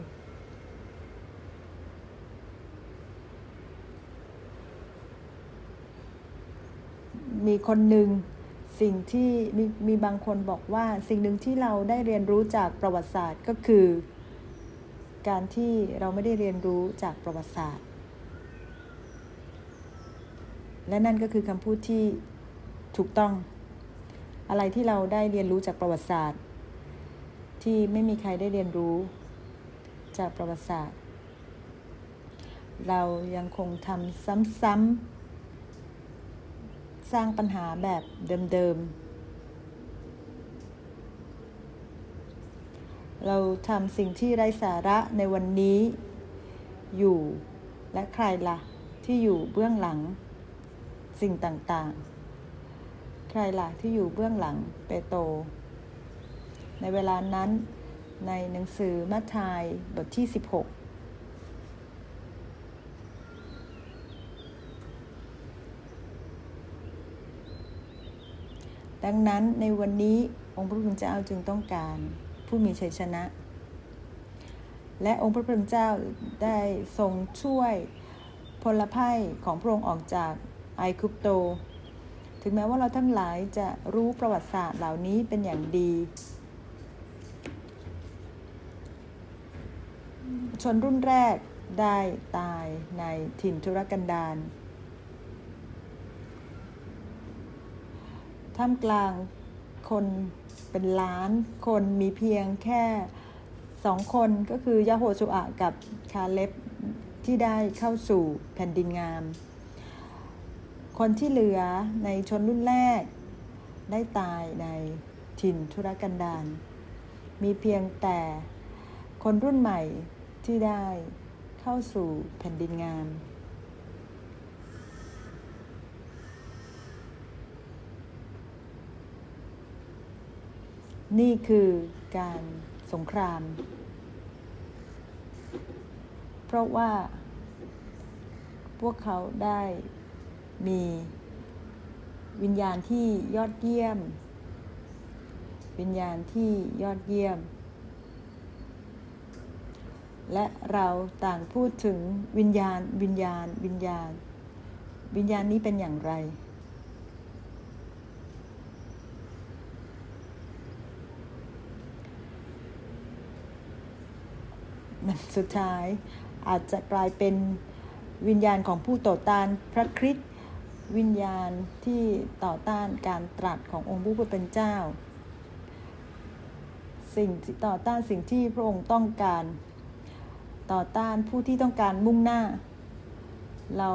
มีคนหนึ่งสิ่งที่มีมีบางคนบอกว่าสิ่งหนึ่งที่เราได้เรียนรู้จากประวัติศาสตร์ก็คือการที่เราไม่ได้เรียนรู้จากประวัติศาสตร์และนั่นก็คือคำพูดที่ถูกต้องอะไรที่เราได้เรียนรู้จากประวัติศาสตร์ที่ไม่มีใครได้เรียนรู้จากประวัติศาสตร์เรายังคงทำซ้ำๆสร้างปัญหาแบบเดิมๆเราทำสิ่งที่ไร้สาระในวันนี้อยู่และใครล่ะที่อยู่เบื้องหลังสิ่งต่างๆใครล่ะที่อยู่เบื้องหลังเปโตรในเวลานั้นในหนังสือมัทธิวบทที่สิบหกดังนั้นในวันนี้องค์พระผู้เป็นเจ้าจึงต้องการผู้มีชัยชนะและองค์พระผู้เป็นเจ้าได้ทรงช่วยพลภัยของพระองค์ออกจากไอกุปโตถึงแม้ว่าเราทั้งหลายจะรู้ประวัติศาสตร์เหล่านี้เป็นอย่างดีชนรุ่นแรกได้ตายในถิ่นทุรกันดารท่ามกลางคนเป็นล้านคนมีเพียงแค่สองคนก็คือยะโฮชูอากับคาเลบที่ได้เข้าสู่แผ่นดินงามคนที่เหลือในชนรุ่นแรกได้ตายในถิ่นทุรกันดารมีเพียงแต่คนรุ่นใหม่ที่ได้เข้าสู่แผ่นดินงามนี่คือการสงครามเพราะว่าพวกเขาได้มีวิญญาณที่ยอดเยี่ยมวิญญาณที่ยอดเยี่ยมและเราต่างพูดถึงวิญญาณวิญญาณวิญญาณวิญญาณนี้เป็นอย่างไรมันสุดท้ายอาจจะกลายเป็นวิญญาณของผู้ต่อต้านพระคริสต์วิญญาณที่ต่อต้านการตรัสขององค์ผู้เป็นเจ้าสิ่งต่อต้านสิ่งที่พระองค์ต้องการต่อต้านผู้ที่ต้องการมุ่งหน้าเรา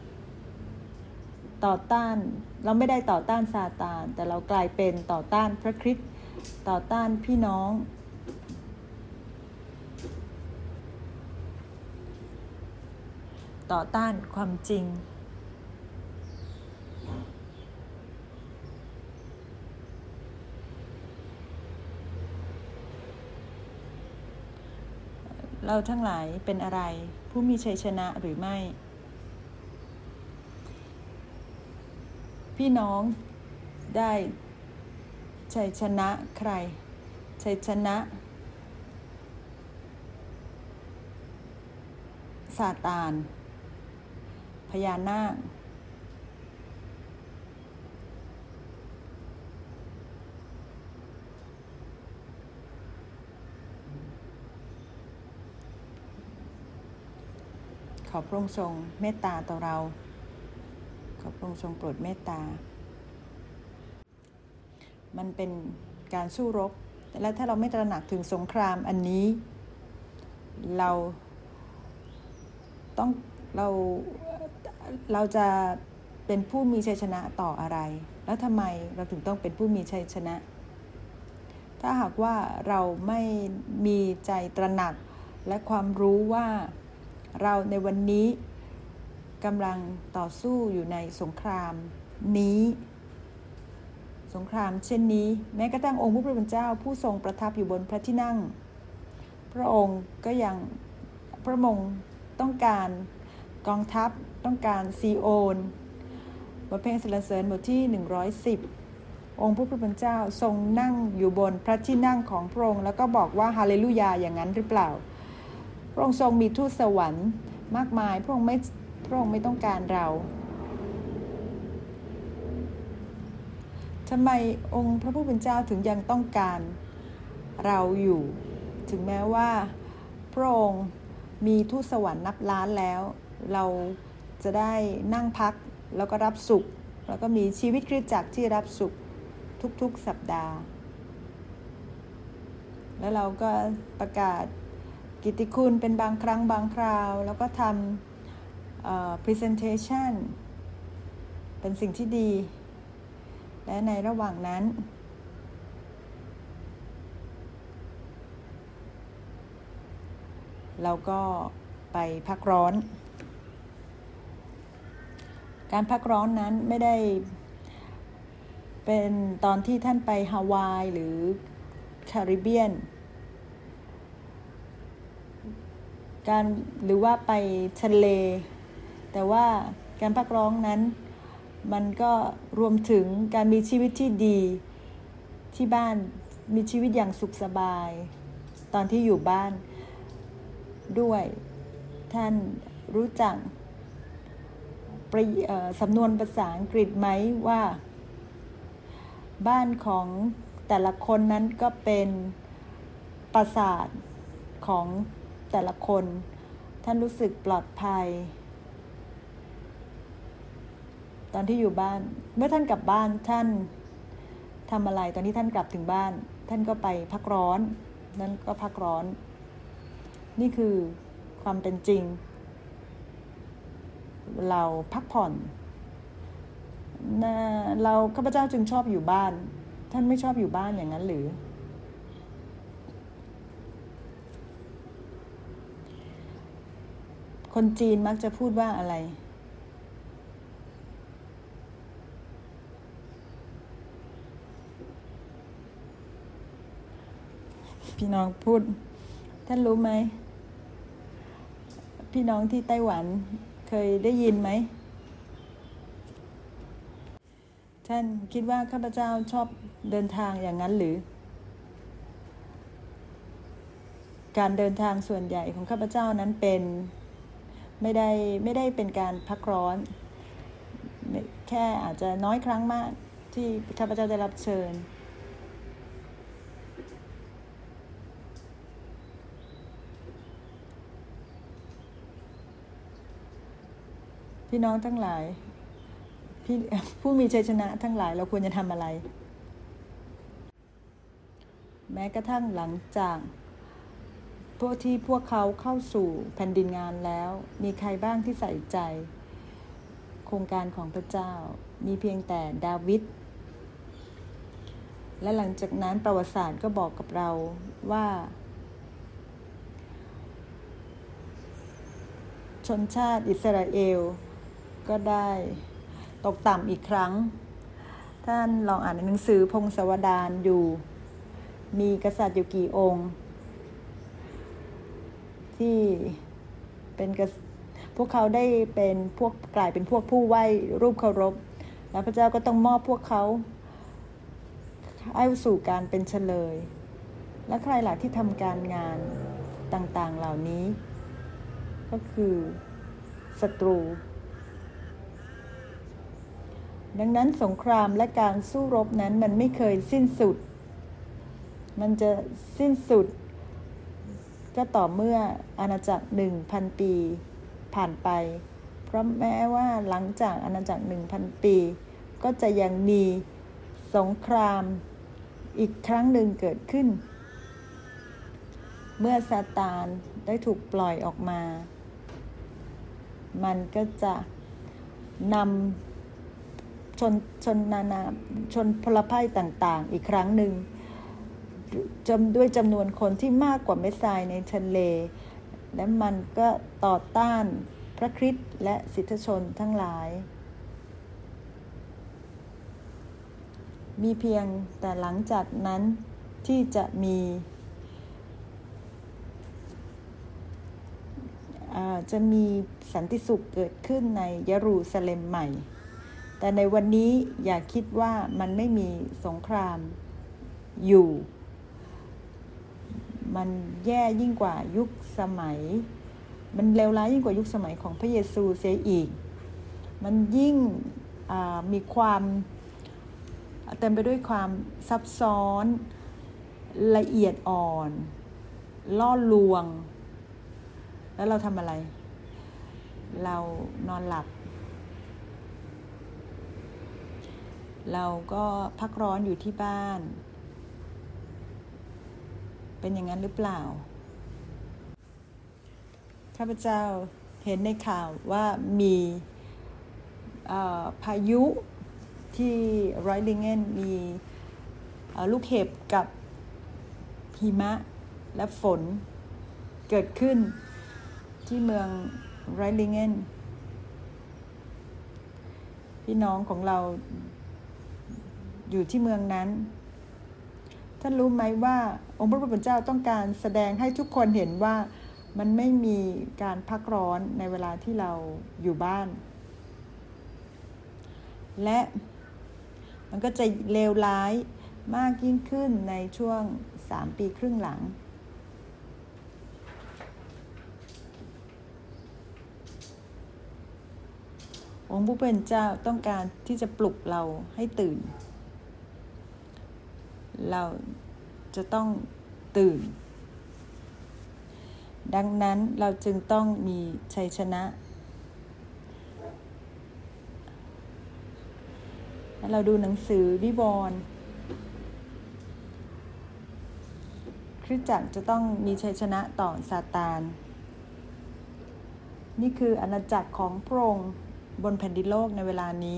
ต่อต้านเราไม่ได้ต่อต้านซาตานแต่เรากลายเป็นต่อต้านพระคริสต์ต่อต้านพี่น้องต่อต้านความจริงเราทั้งหลายเป็นอะไรผู้มีชัยชนะหรือไม่พี่น้องได้ชัยชนะใครชัยชนะซาตานพญานาคขอพระองค์ทรงเมตตาต่อเราขอพระองค์ทรงโปรดเมตตามันเป็นการสู้รบและถ้าเราไม่ตระหนักถึงสงครามอันนี้เราต้องเราเราจะเป็นผู้มีชัยชนะต่ออะไรแล้วทำไมเราถึงต้องเป็นผู้มีชัยชนะถ้าหากว่าเราไม่มีใจตระหนักและความรู้ว่าเราในวันนี้กำลังต่อสู้อยู่ในสงครามนี้สงครามเช่นนี้แม้กระทั่งองค์พระผู้เป็นเจ้าผู้ทรงประทับอยู่บนพระที่นั่งพระองค์ก็ยังพระองค์ต้องการกองทัพต้องการซีโอนบทเพลงสรรเสริญบทที่หนึ่งร้อยสิบองค์พระผู้เป็นเจ้าทรงนั่งอยู่บนพระที่นั่งของพระองค์แล้วก็บอกว่าฮาเลลูยาอย่างนั้นหรือเปล่าพระองค์ทรงมีทูตสวรรค์มากมายพระองค์ไม่พระองค์ไม่ต้องการเราทำไมองค์พระผู้เป็นเจ้าถึงยังต้องการเราอยู่ถึงแม้ว่าพระองค์มีทูตสวรรค์นับล้านแล้วเราจะได้นั่งพักแล้วก็รับสุขแล้วก็มีชีวิตคริสตจักรที่รับสุขทุกๆสัปดาห์แล้วเราก็ประกาศกิตติคุณเป็นบางครั้งบางคราวแล้วก็ทำเอ่อ presentation เป็นสิ่งที่ดีและในระหว่างนั้นเราก็ไปพักร้อนการพักร้อนนั้นไม่ได้เป็นตอนที่ท่านไปฮาวายหรือแคริบเบียนการหรือว่าไปทะเลแต่ว่าการพักร้อนนั้นมันก็รวมถึงการมีชีวิตที่ดีที่บ้านมีชีวิตอย่างสุขสบายตอนที่อยู่บ้านด้วยท่านรู้จักสำนวนภาษาอังกฤษไหมว่าบ้านของแต่ละคนนั้นก็เป็นปราสาทของแต่ละคนท่านรู้สึกปลอดภัยตอนที่อยู่บ้านเมื่อท่านกลับบ้านท่านทำอะไรตอนที่ท่านกลับถึงบ้านท่านก็ไปพักร้อนนั่นก็พักร้อนนี่คือความเป็นจริงเราพักผ่อนเราข้าพเจ้าจึงชอบอยู่บ้านท่านไม่ชอบอยู่บ้านอย่างนั้นหรือคนจีนมักจะพูดว่าอะไรพี่น้องพูดท่านรู้ไหมพี่น้องที่ไต้หวันเคยได้ยินไหมท่านคิดว่าข้าพเจ้าชอบเดินทางอย่างนั้นหรือการเดินทางส่วนใหญ่ของข้าพเจ้านั้นเป็นไม่ได้ไม่ได้เป็นการพักร้อนแค่อาจจะน้อยครั้งมากที่ข้าพเจ้าได้รับเชิญพี่น้องทั้งหลายพี่ผู้มีชัยชนะทั้งหลายเราควรจะทำอะไรแม้กระทั่งหลังจากพวกที่พวกเขาเข้าสู่แผ่นดินงานแล้วมีใครบ้างที่ใส่ใจโครงการของพระเจ้ามีเพียงแต่ดาวิดและหลังจากนั้นประวัติศาสตร์ก็บอกกับเราว่าชนชาติอิสราเอลก็ได้ตกต่ำอีกครั้งท่านลองอ่านในหนังสือพงศาวดารอยู่มีกษัตริย์อยู่กี่องค์ที่เป็นพวกเขาได้เป็นพวกกลายเป็นพวกผู้ไหว้รูปเคารพแล้วพระเจ้าก็ต้องมอบพวกเขาให้สู่การเป็นเฉลยและใครล่ะที่ทำการงานต่างๆเหล่านี้ก็คือศัตรูดังนั้นสงครามและการสู้รบนั้นมันไม่เคยสิ้นสุดมันจะสิ้นสุดก็ต่อเมื่ออาณาจักร หนึ่งพัน ปีผ่านไปเพราะแม้ว่าหลังจากอาณาจักร หนึ่งพัน ปีก็จะยังมีสงครามอีกครั้งหนึ่งเกิดขึ้นเมื่อซาตานได้ถูกปล่อยออกมามันก็จะนำชนชนนานาชนพลภัยต่างๆอีกครั้งหนึ่งจำด้วยจำนวนคนที่มากกว่าเม็ดทรายในทะเลและมันก็ต่อต้านพระคริสต์และศิษยชนทั้งหลายมีเพียงแต่หลังจากนั้นที่จะมีจะมีสันติสุขเกิดขึ้นในเยรูซาเล็มใหม่แต่ในวันนี้อย่าคิดว่ามันไม่มีสงครามอยู่มันแย่ยิ่งกว่ายุคสมัยมันเลวร้ายยิ่งกว่ายุคสมัยของพระเยซูเสียอีกมันยิ่งมีความเต็มไปด้วยความซับซ้อนละเอียดอ่อนล่อลวงแล้วเราทำอะไรเรานอนหลับเราก็พักร้อนอยู่ที่บ้านเป็นอย่างนั้นหรือเปล่าข้าพเจ้าเห็นในข่าวว่ามีพายุที่ไรลิงเกนมีลูกเห็บกับหิมะและฝนเกิดขึ้นที่เมืองไรลิงเกนพี่น้องของเราอยู่ที่เมืองนั้นท่านรู้ไหมว่าองค์พระผู้เป็นเจ้าต้องการแสดงให้ทุกคนเห็นว่ามันไม่มีการพักร้อนในเวลาที่เราอยู่บ้านและมันก็จะเลวร้ายมากยิ่งขึ้นในช่วงสามปีครึ่งหลังองค์ผู้เป็นเจ้าต้องการที่จะปลุกเราให้ตื่นเราจะต้องตื่นดังนั้นเราจึงต้องมีชัยชนะเราดูหนังสือวิวรณ์คริสตจักรจะต้องมีชัยชนะต่อซาตานนี่คืออาณาจักรของพระองค์บนแผ่นดินโลกในเวลานี้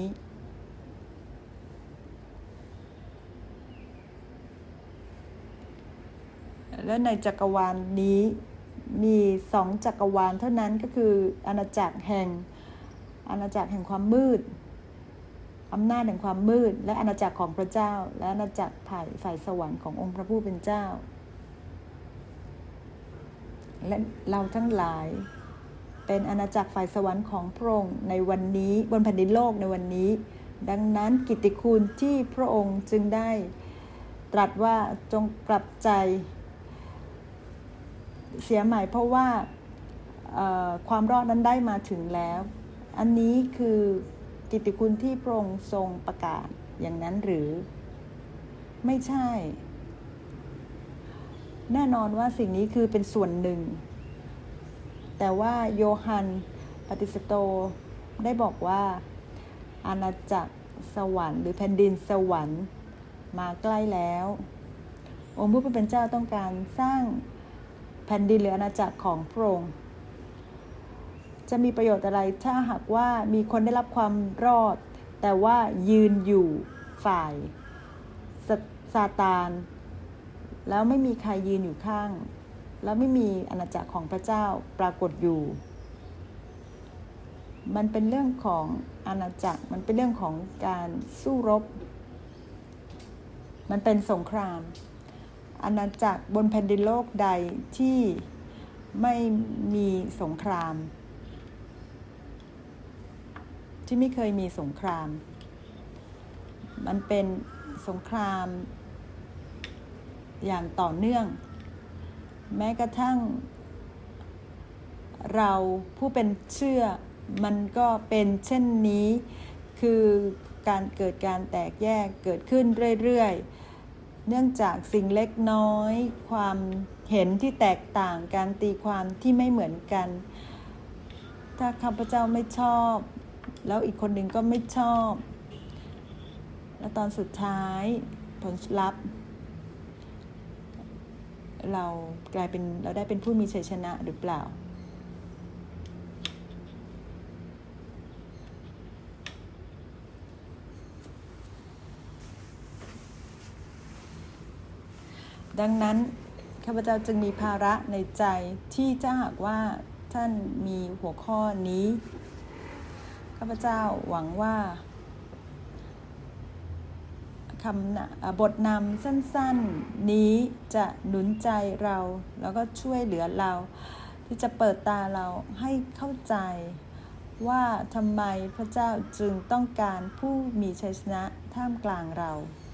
และในจักรวาลนี้มีสองจักรวาลเท่านั้นก็คืออาณาจักรแห่งอาณาจักรแห่งความมืดอำนาจแห่งความมืดและอาณาจักรของพระเจ้าและอาณาจักรฝ่ายฝ่ายสวรรค์ขององค์พระผู้เป็นเจ้าและเราทั้งหลายเป็นอาณาจักรฝ่ายสวรรค์ของพระองค์ในวันนี้บนแผ่นดินโลกในวันนี้ดังนั้นกิตติคุณที่พระองค์จึงได้ตรัสว่าจงกลับใจเสียใหม่เพราะว่าความรอดนั้นได้มาถึงแล้วอันนี้คือกิตติคุณที่พระองค์ทรงประกาศอย่างนั้นหรือไม่ใช่แน่นอนว่าสิ่งนี้คือเป็นส่วนหนึ่งแต่ว่าโยฮันปฏิสโตได้บอกว่าอาณาจักรสวรรค์หรือแผ่นดินสวรรค์มาใกล้แล้วองค์ผู้เป็นเจ้าต้องการสร้างแผ่นดินหรืออาณาจักรของพระองค์จะมีประโยชน์อะไรถ้าหากว่ามีคนได้รับความรอดแต่ว่ายืนอยู่ฝ่ายซาตานแล้วไม่มีใครยืนอยู่ข้างแล้วไม่มีอาณาจักรของพระเจ้าปรากฏอยู่มันเป็นเรื่องของอาณาจักรมันเป็นเรื่องของการสู้รบมันเป็นสงครามอาณาจักรบนแผ่นดินโลกใดที่ไม่มีสงครามที่ไม่เคยมีสงครามมันเป็นสงครามอย่างต่อเนื่องแม้กระทั่งเราผู้เป็นเชื่อมันก็เป็นเช่นนี้คือการเกิดการแตกแยกเกิดขึ้นเรื่อยๆเนื่องจากสิ่งเล็กน้อยความเห็นที่แตกต่างการตีความที่ไม่เหมือนกันถ้าข้าพเจ้าไม่ชอบแล้วอีกคนหนึ่งก็ไม่ชอบแล้วตอนสุดท้ายผลลัพธ์เรากลายเป็นเราได้เป็นผู้มีชัยชนะหรือเปล่าดังนั้นข้าพเจ้าจึงมีภาระในใจที่ถ้าหากว่าท่านมีหัวข้อนี้ข้าพเจ้าหวังว่าคำบทนำสั้นๆนี้จะหนุนใจเราแล้วก็ช่วยเหลือเราที่จะเปิดตาเราให้เข้าใจว่าทำไมพระเจ้าจึงต้องการผู้มีชัยชนะท่ามกลางเรา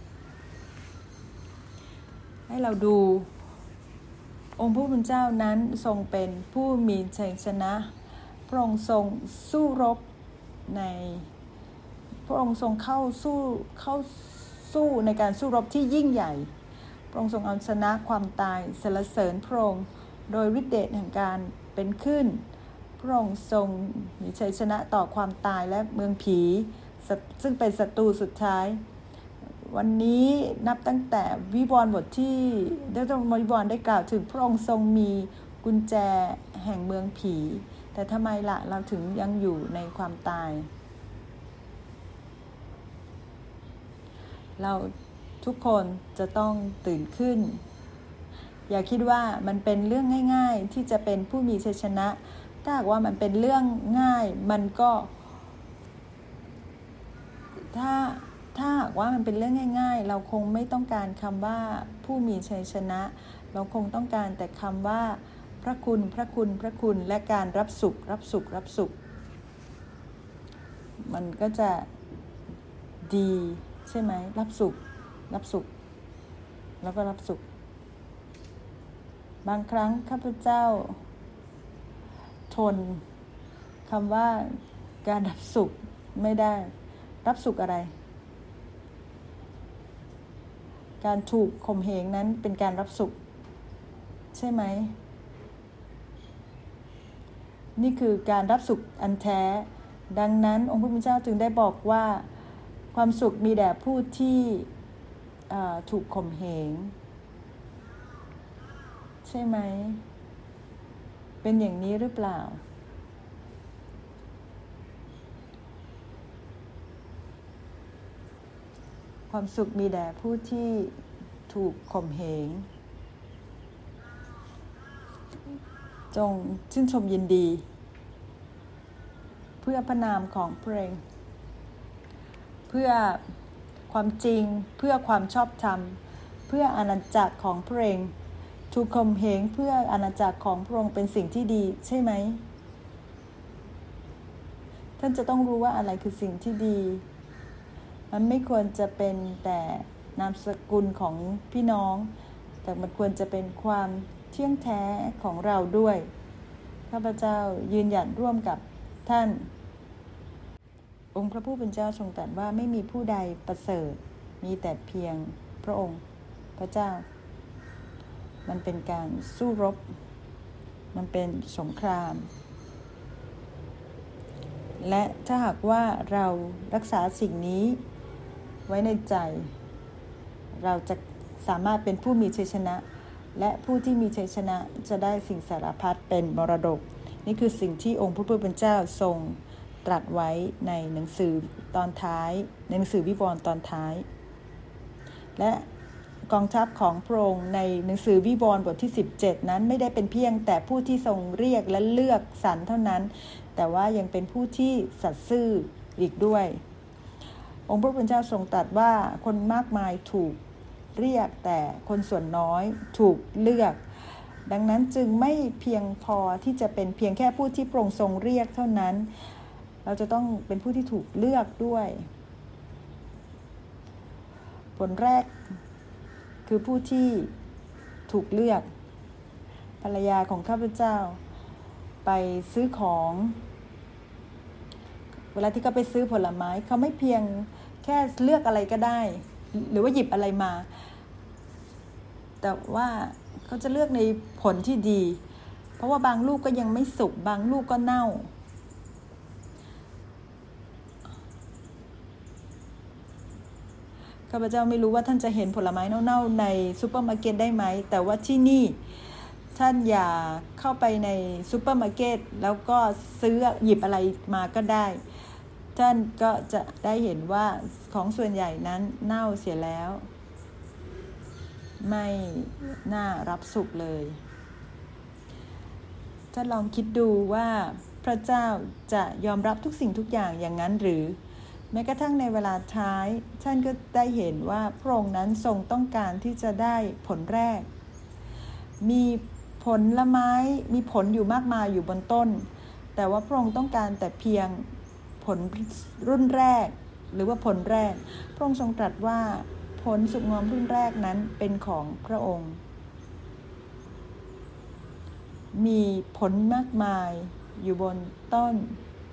ให้เราดูองค์ผู้เป็นเจ้านั้นทรงเป็นผู้มีชัยชนะพระองค์ทรงสู้รบในพระองค์ทรงเข้าสู้เข้าสู้ในการสู้รบที่ยิ่งใหญ่พระองค์ทรงเอาชนะความตายสรรเสริญพระองค์โดยฤทธิ์เดชแห่งการเป็นขึ้นพระองค์ทรงมีชัยชนะต่อความตายและเมืองผีซึ่งเป็นศัตรูสุดท้ายวันนี้นับตั้งแต่วิวรณ์บทที่ดร.วิวรณ์ได้กล่าวถึงพระองค์ทรงมีกุญแจแห่งเมืองผีแต่ทำไมล่ะเราถึงยังอยู่ในความตายเราทุกคนจะต้องตื่นขึ้นอย่าคิดว่ามันเป็นเรื่องง่ายๆที่จะเป็นผู้มีชัยชนะถ้าหากว่ามันเป็นเรื่องง่ายมันก็ถ้าถ้าหากว่ามันเป็นเรื่องง่ายๆเราคงไม่ต้องการคำว่าผู้มีชัยชนะเราคงต้องการแต่คำว่าพระคุณพระคุณพระคุณและการรับสุขรับสุขรับสุขมันก็จะดีใช่ไหมรับสุขรับสุขแล้วก็รับสุขบางครั้งข้าพเจ้าทนคำว่าการรับสุขไม่ได้รับสุขอะไรการถูกข่มเหงนั้นเป็นการรับสุขใช่ไหมนี่คือการรับสุขอันแท้ดังนั้นองค์พระผู้เป็นเจ้าจึงได้บอกว่าความสุขมีแด่ผู้ที่ถูกข่มเหงใช่ไหมเป็นอย่างนี้หรือเปล่าความสุขมีแด่ผู้ที่ถูกข่มเหงจงชื่นชมยินดีเพื่อพระนามของพระองค์เพื่อความจริงเพื่อความชอบธรรมเพื่ออาณาจักรของพระองค์ถูกข่มเหงเพื่ออาณาจักรของพระองค์เป็นสิ่งที่ดีใช่ไหมท่านจะต้องรู้ว่าอะไรคือสิ่งที่ดีมันไม่ควรจะเป็นแต่นามสกุลของพี่น้องแต่มันควรจะเป็นความเที่ยงแท้ของเราด้วยข้าพเจ้ายืนหยัดร่วมกับท่านองค์พระผู้เป็นเจ้าทรงตรัสว่าไม่มีผู้ใดประเสริฐมีแต่เพียงพระองค์พระเจ้ามันเป็นการสู้รบมันเป็นสงครามและถ้าหากว่าเรารักษาสิ่งนี้ไว้ในใจเราจะสามารถเป็นผู้มีชัยชนะและผู้ที่มีชัยชนะจะได้สิ่งสารพัดเป็นมรดกนี่คือสิ่งที่องค์พระผู้เป็นเจ้าทรงตรัสไว้ในหนังสือตอนท้ายในหนังสือวิวรณ์ตอนท้ายและกองทัพของพระองค์ในหนังสือวิวรณ์บทที่สิบเจ็ดนั้นไม่ได้เป็นเพียงแต่ผู้ที่ทรงเรียกและเลือกสรรเท่านั้นแต่ว่ายังเป็นผู้ที่สัตย์ซื่ออีกด้วยองค์พระผู้เป็นเจ้าทรงตรัสว่าคนมากมายถูกเรียกแต่คนส่วนน้อยถูกเลือกดังนั้นจึงไม่เพียงพอที่จะเป็นเพียงแค่ผู้ที่พระองค์ทรงเรียกเท่านั้นเราจะต้องเป็นผู้ที่ถูกเลือกด้วยผลแรกคือผู้ที่ถูกเลือกภรรยาของข้าพเจ้าไปซื้อของเวลาที่เขาไปซื้อผลไม้เขาไม่เพียงแค่เลือกอะไรก็ได้หรือว่าหยิบอะไรมาแต่ว่าเขาจะเลือกในผลที่ดีเพราะว่าบางลูกก็ยังไม่สุกบางลูกก็เน่าข้าพเจ้าไม่รู้ว่าท่านจะเห็นผลไม้เน่าๆในซูเปอร์มาร์เก็ตได้ไหมแต่ว่าที่นี่ท่านอย่าเข้าไปในซูเปอร์มาร์เก็ตแล้วก็ซื้อหยิบอะไรมาก็ได้ท่านก็จะได้เห็นว่าของส่วนใหญ่นั้นเน่าเสียแล้วไม่น่ารับสุขเลยท่านลองคิดดูว่าพระเจ้าจะยอมรับทุกสิ่งทุกอย่างอย่างนั้นหรือแม้กระทั่งในเวลาท้ายท่านก็ได้เห็นว่าพระองค์นั้นทรงต้องการที่จะได้ผลแรกมีผลไม้มีผลอยู่มากมายอยู่บนต้นแต่ว่าพระองค์ต้องการแต่เพียงผลรุ่นแรกหรือว่าผลแรกพระองค์ทรงตรัสว่าผลสุกงอมรุ่นแรกนั้นเป็นของพระองค์มีผลมากมายอยู่บนต้น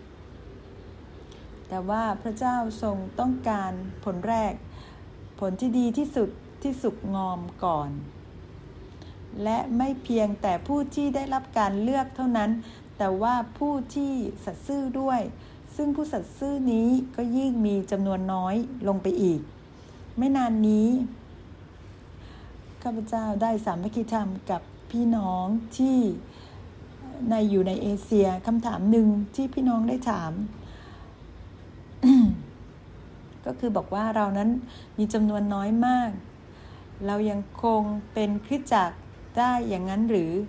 แต่ว่าพระเจ้าทรงต้องการผลแรกผลที่ดีที่สุดที่สุกงอมก่อนและไม่เพียงแต่ผู้ที่ได้รับการเลือกเท่านั้นแต่ว่าผู้ที่สัตย์ซื่อด้วยซึ่งผู้สัตย์ซื่อนี้ก็ยิ่งมีจำนวนน้อยลงไปอีกไม่นานนี้ข้าพเจ้าได้สามัคคีธรรมกับพี่น้องที่ในอยู่ในเอเชียคำถามหนึ่งที่พี่น้องได้ถาม ก็คือบอกว่าเรานั้นมีจำนวนน้อยมากเรายังคงเป็นคริสตจักรได้อย่างนั้นหรือ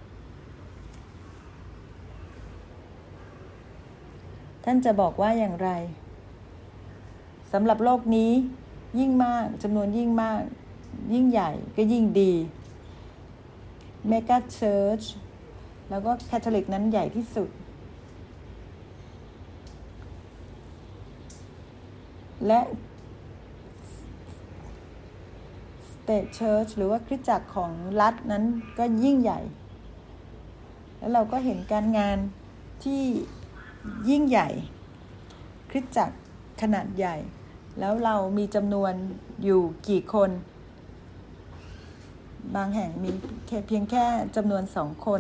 ท่านจะบอกว่าอย่างไรสำหรับโลกนี้ยิ่งมากจำนวนยิ่งมากยิ่งใหญ่ก็ยิ่งดีเมกะเชิร์ชแล้วก็แคทอลิกนั้นใหญ่ที่สุดและสเตทเชิร์ชหรือว่าคริสตจักรของรัฐนั้นก็ยิ่งใหญ่แล้วเราก็เห็นการงานที่ยิ่งใหญ่คริสตจักรขนาดใหญ่แล้วเรามีจำนวนอยู่กี่คนบางแห่งมีเพียงแค่จำนวนสองคน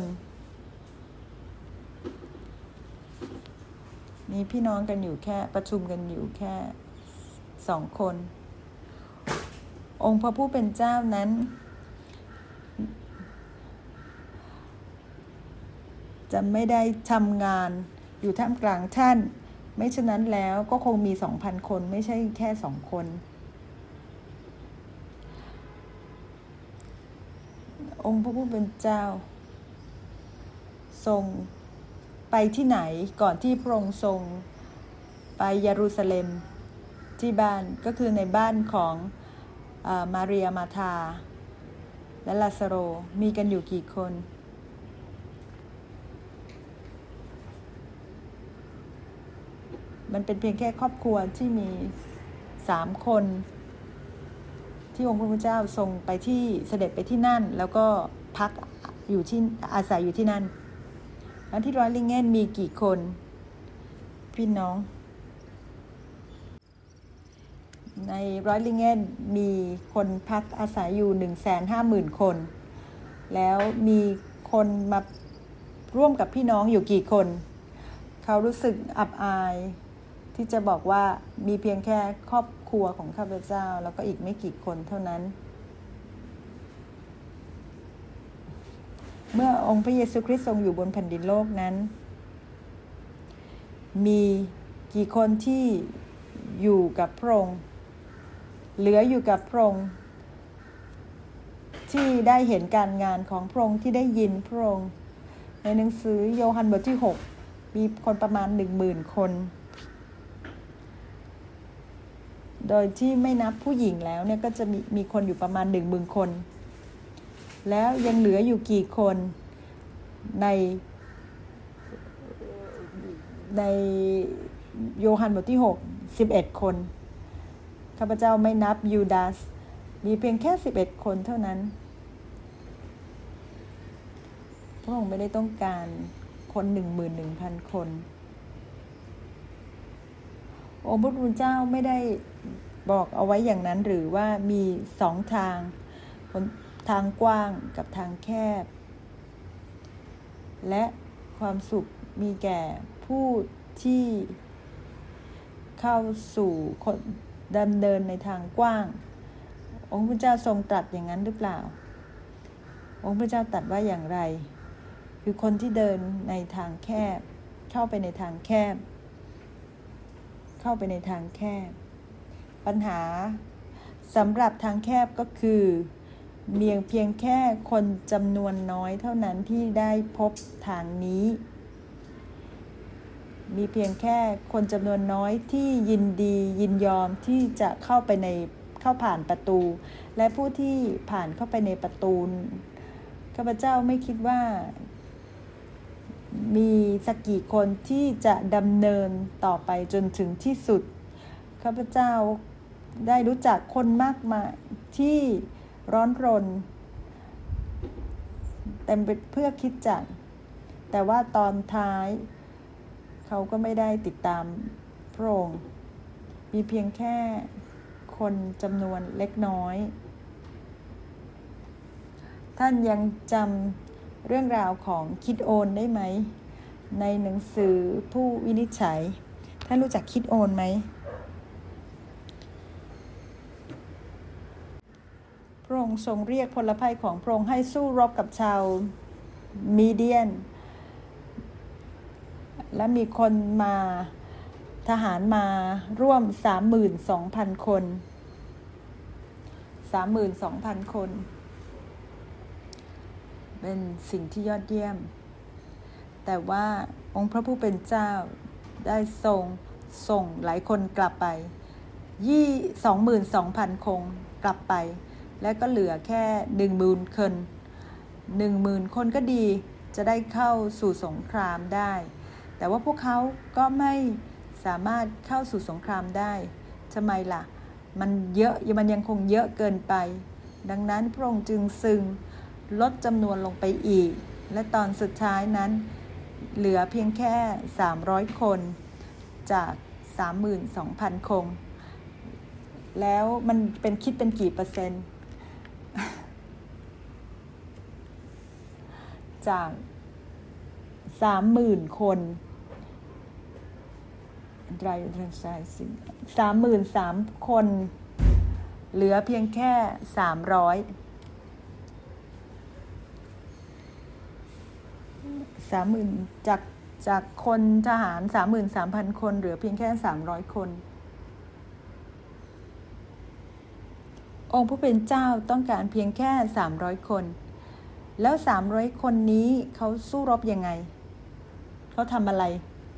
มีพี่น้องกันอยู่แค่ประชุมกันอยู่แค่สองคนองค์พระผู้เป็นเจ้านั้นจะไม่ได้ทำงานอยู่ท่ามกลางท่านไม่ฉะนั้นแล้วก็คงมี สองพัน คนไม่ใช่แค่สองคนองค์พระผู้เป็นเจ้าทรงไปที่ไหนก่อนที่พระองค์ทรงไปเยรูซาเล็มที่บ้านก็คือในบ้านของเอ่อมาเรียมาธาและลาซาโรมีกันอยู่กี่คนมันเป็นเพียงแค่ครอบครัวที่มีสามคนที่องค์พระผู้เป็นเจ้าทรงไปที่เสด็จไปที่นั่นแล้วก็พักอยู่ที่อาศัยอยู่ที่นั่นแล้วที่ร้อยลิงเกนมีกี่คนพี่น้องในร้อยลิงเกนมีคนพักอาศัยอยู่ หนึ่งแสนห้าหมื่น คนแล้วมีคนมาร่วมกับพี่น้องอยู่กี่คนเขารู้สึกอับอายที่จะบอกว่ามีเพียงแค่ครอบครัวของข้าพเจ้าแล้วก็อีกไม่กี่คนเท่านั้นเมื่อองค์พระเยซูคริสต์ทรงอยู่บนแผ่นดินโลกนั้นมีกี่คนที่อยู่กับพระองค์เหลืออยู่กับพระองค์ที่ได้เห็นการงานของพระองค์ที่ได้ยินพระองค์ในหนังสือโยฮันบทที่หกมีคนประมาณ หนึ่งหมื่น คนโดยที่ไม่นับผู้หญิงแล้วเนี่ยก็จะมีมีคนอยู่ประมาณ หนึ่งหมื่น คนแล้วยังเหลืออยู่กี่คนในในโยฮันบทที่หก สิบเอ็ดคนข้าพเจ้าไม่นับยูดาสมีเพียงแค่สิบเอ็ดคนเท่านั้นพระองค์ไม่ได้ต้องการคน หนึ่งหมื่นหนึ่งพัน คนองค์พระผู้เป็นเจ้าไม่ได้บอกเอาไว้อย่างนั้นหรือว่ามีสองทางทางกว้างกับทางแคบและความสุขมีแก่ผู้ที่เข้าสู่คนดำเนินในทางกว้างองค์พระเจ้าทรงตรัสอย่างนั้นหรือเปล่าองค์พระเจ้าตรัสว่าอย่างไรคือคนที่เดินในทางแคบเข้าไปในทางแคบเข้าไปในทางแคบปัญหาสำหรับทางแคบก็คือมีเพียงแค่คนจำนวนน้อยเท่านั้นที่ได้พบทางนี้มีเพียงแค่คนจำนวนน้อยที่ยินดียินยอมที่จะเข้าไปในเข้าผ่านประตูและผู้ที่ผ่านเข้าไปในประตูข้าพเจ้าไม่คิดว่ามีสักกี่คนที่จะดำเนินต่อไปจนถึงที่สุดข้าพเจ้าได้รู้จักคนมากมายที่ร้อนรนเต็มไปเพื่อคิดจักแต่ว่าตอนท้ายเขาก็ไม่ได้ติดตามพระองค์มีเพียงแค่คนจำนวนเล็กน้อยท่านยังจำเรื่องราวของคิดโอนได้ไหมในหนังสือผู้วินิจฉัยท่านรู้จักคิดโอนไหมองค์ทรงเรียกพลภัยของพระองค์ให้สู้รบกับชาวมีเดียนและมีคนมาทหารมาร่วม สามหมื่นสองพัน คน สามหมื่นสองพัน คนเป็นสิ่งที่ยอดเยี่ยมแต่ว่าองค์พระผู้เป็นเจ้าได้ทรงส่งหลายคนกลับไปยี่สองหมื่นสองพันคงกลับไปและก็เหลือแค่หนึ่งหมื่นคนหนึ่งหมื่นคนก็ดีจะได้เข้าสู่สงครามได้แต่ว่าพวกเขาก็ไม่สามารถเข้าสู่สงครามได้ทำไมล่ะมันเยอะมันยังคงเยอะเกินไปดังนั้นพระองค์จึงซึ่งลดจำนวนลงไปอีกและตอนสุดท้ายนั้นเหลือเพียงแค่สามร้อยคนจาก สามหมื่นสองพัน คงแล้วมันเป็นคิดเป็นกี่เปอร์เซ็นต์จาก สามหมื่น คนรายทางสายสิสามหมื่นสามพัน คนเหลือเพียงแค่สามร้อยสามหมื่นจากจากคนทหาร สามหมื่นสามพัน คนเหลือเพียงแค่สามร้อยคนองค์ผู้เป็นเจ้าต้องการเพียงแค่สามร้อยคนแล้วสามร้อยคนนี้เขาสู้รบยังไงเขาทำอะไร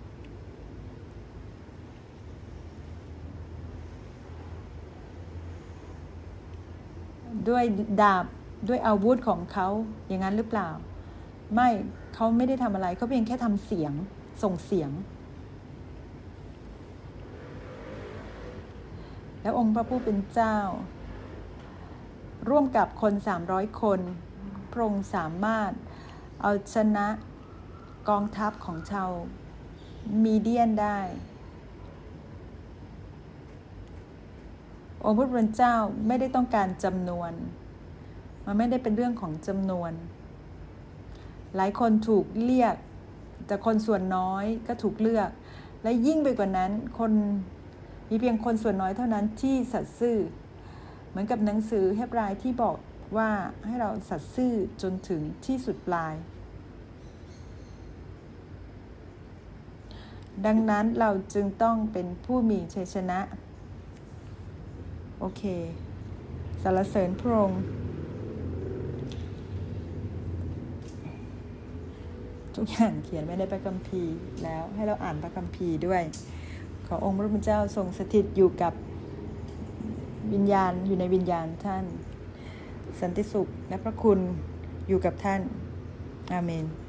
ด้วยดาบด้วยอาวุธของเขาอย่างนั้นหรือเปล่าไม่เขาไม่ได้ทำอะไรเขาเพียงแค่ทำเสียงส่งเสียงแล้วองค์พระผู้เป็นเจ้าร่วมกับคนสามร้อยคนพระองค์สามารถเอาชนะกองทัพของชาวมีเดียนได้องค์พระผู้เป็นเจ้าไม่ได้ต้องการจำนวนมันไม่ได้เป็นเรื่องของจำนวนหลายคนถูกเรียกแต่คนส่วนน้อยก็ถูกเลือกและยิ่งไปกว่านั้นคนมีเพียงคนส่วนน้อยเท่านั้นที่สัตย์ซื่อเหมือนกับหนังสือเฮบรายที่บอกว่าให้เราสัตย์ซื่อจนถึงที่สุดปลายดังนั้นเราจึงต้องเป็นผู้มีชัยชนะโอเคสรรเสริญพระองค์ทุกอย่างเขียนไว้ในพระคัมภีร์แล้วให้เราอ่านพระคัมภีร์ด้วยขอองค์พระผู้เป็นเจ้าทรงสถิตอยู่กับวิญญาณอยู่ในวิญญาณท่านสันติสุขและพระคุณอยู่กับท่านอาเมน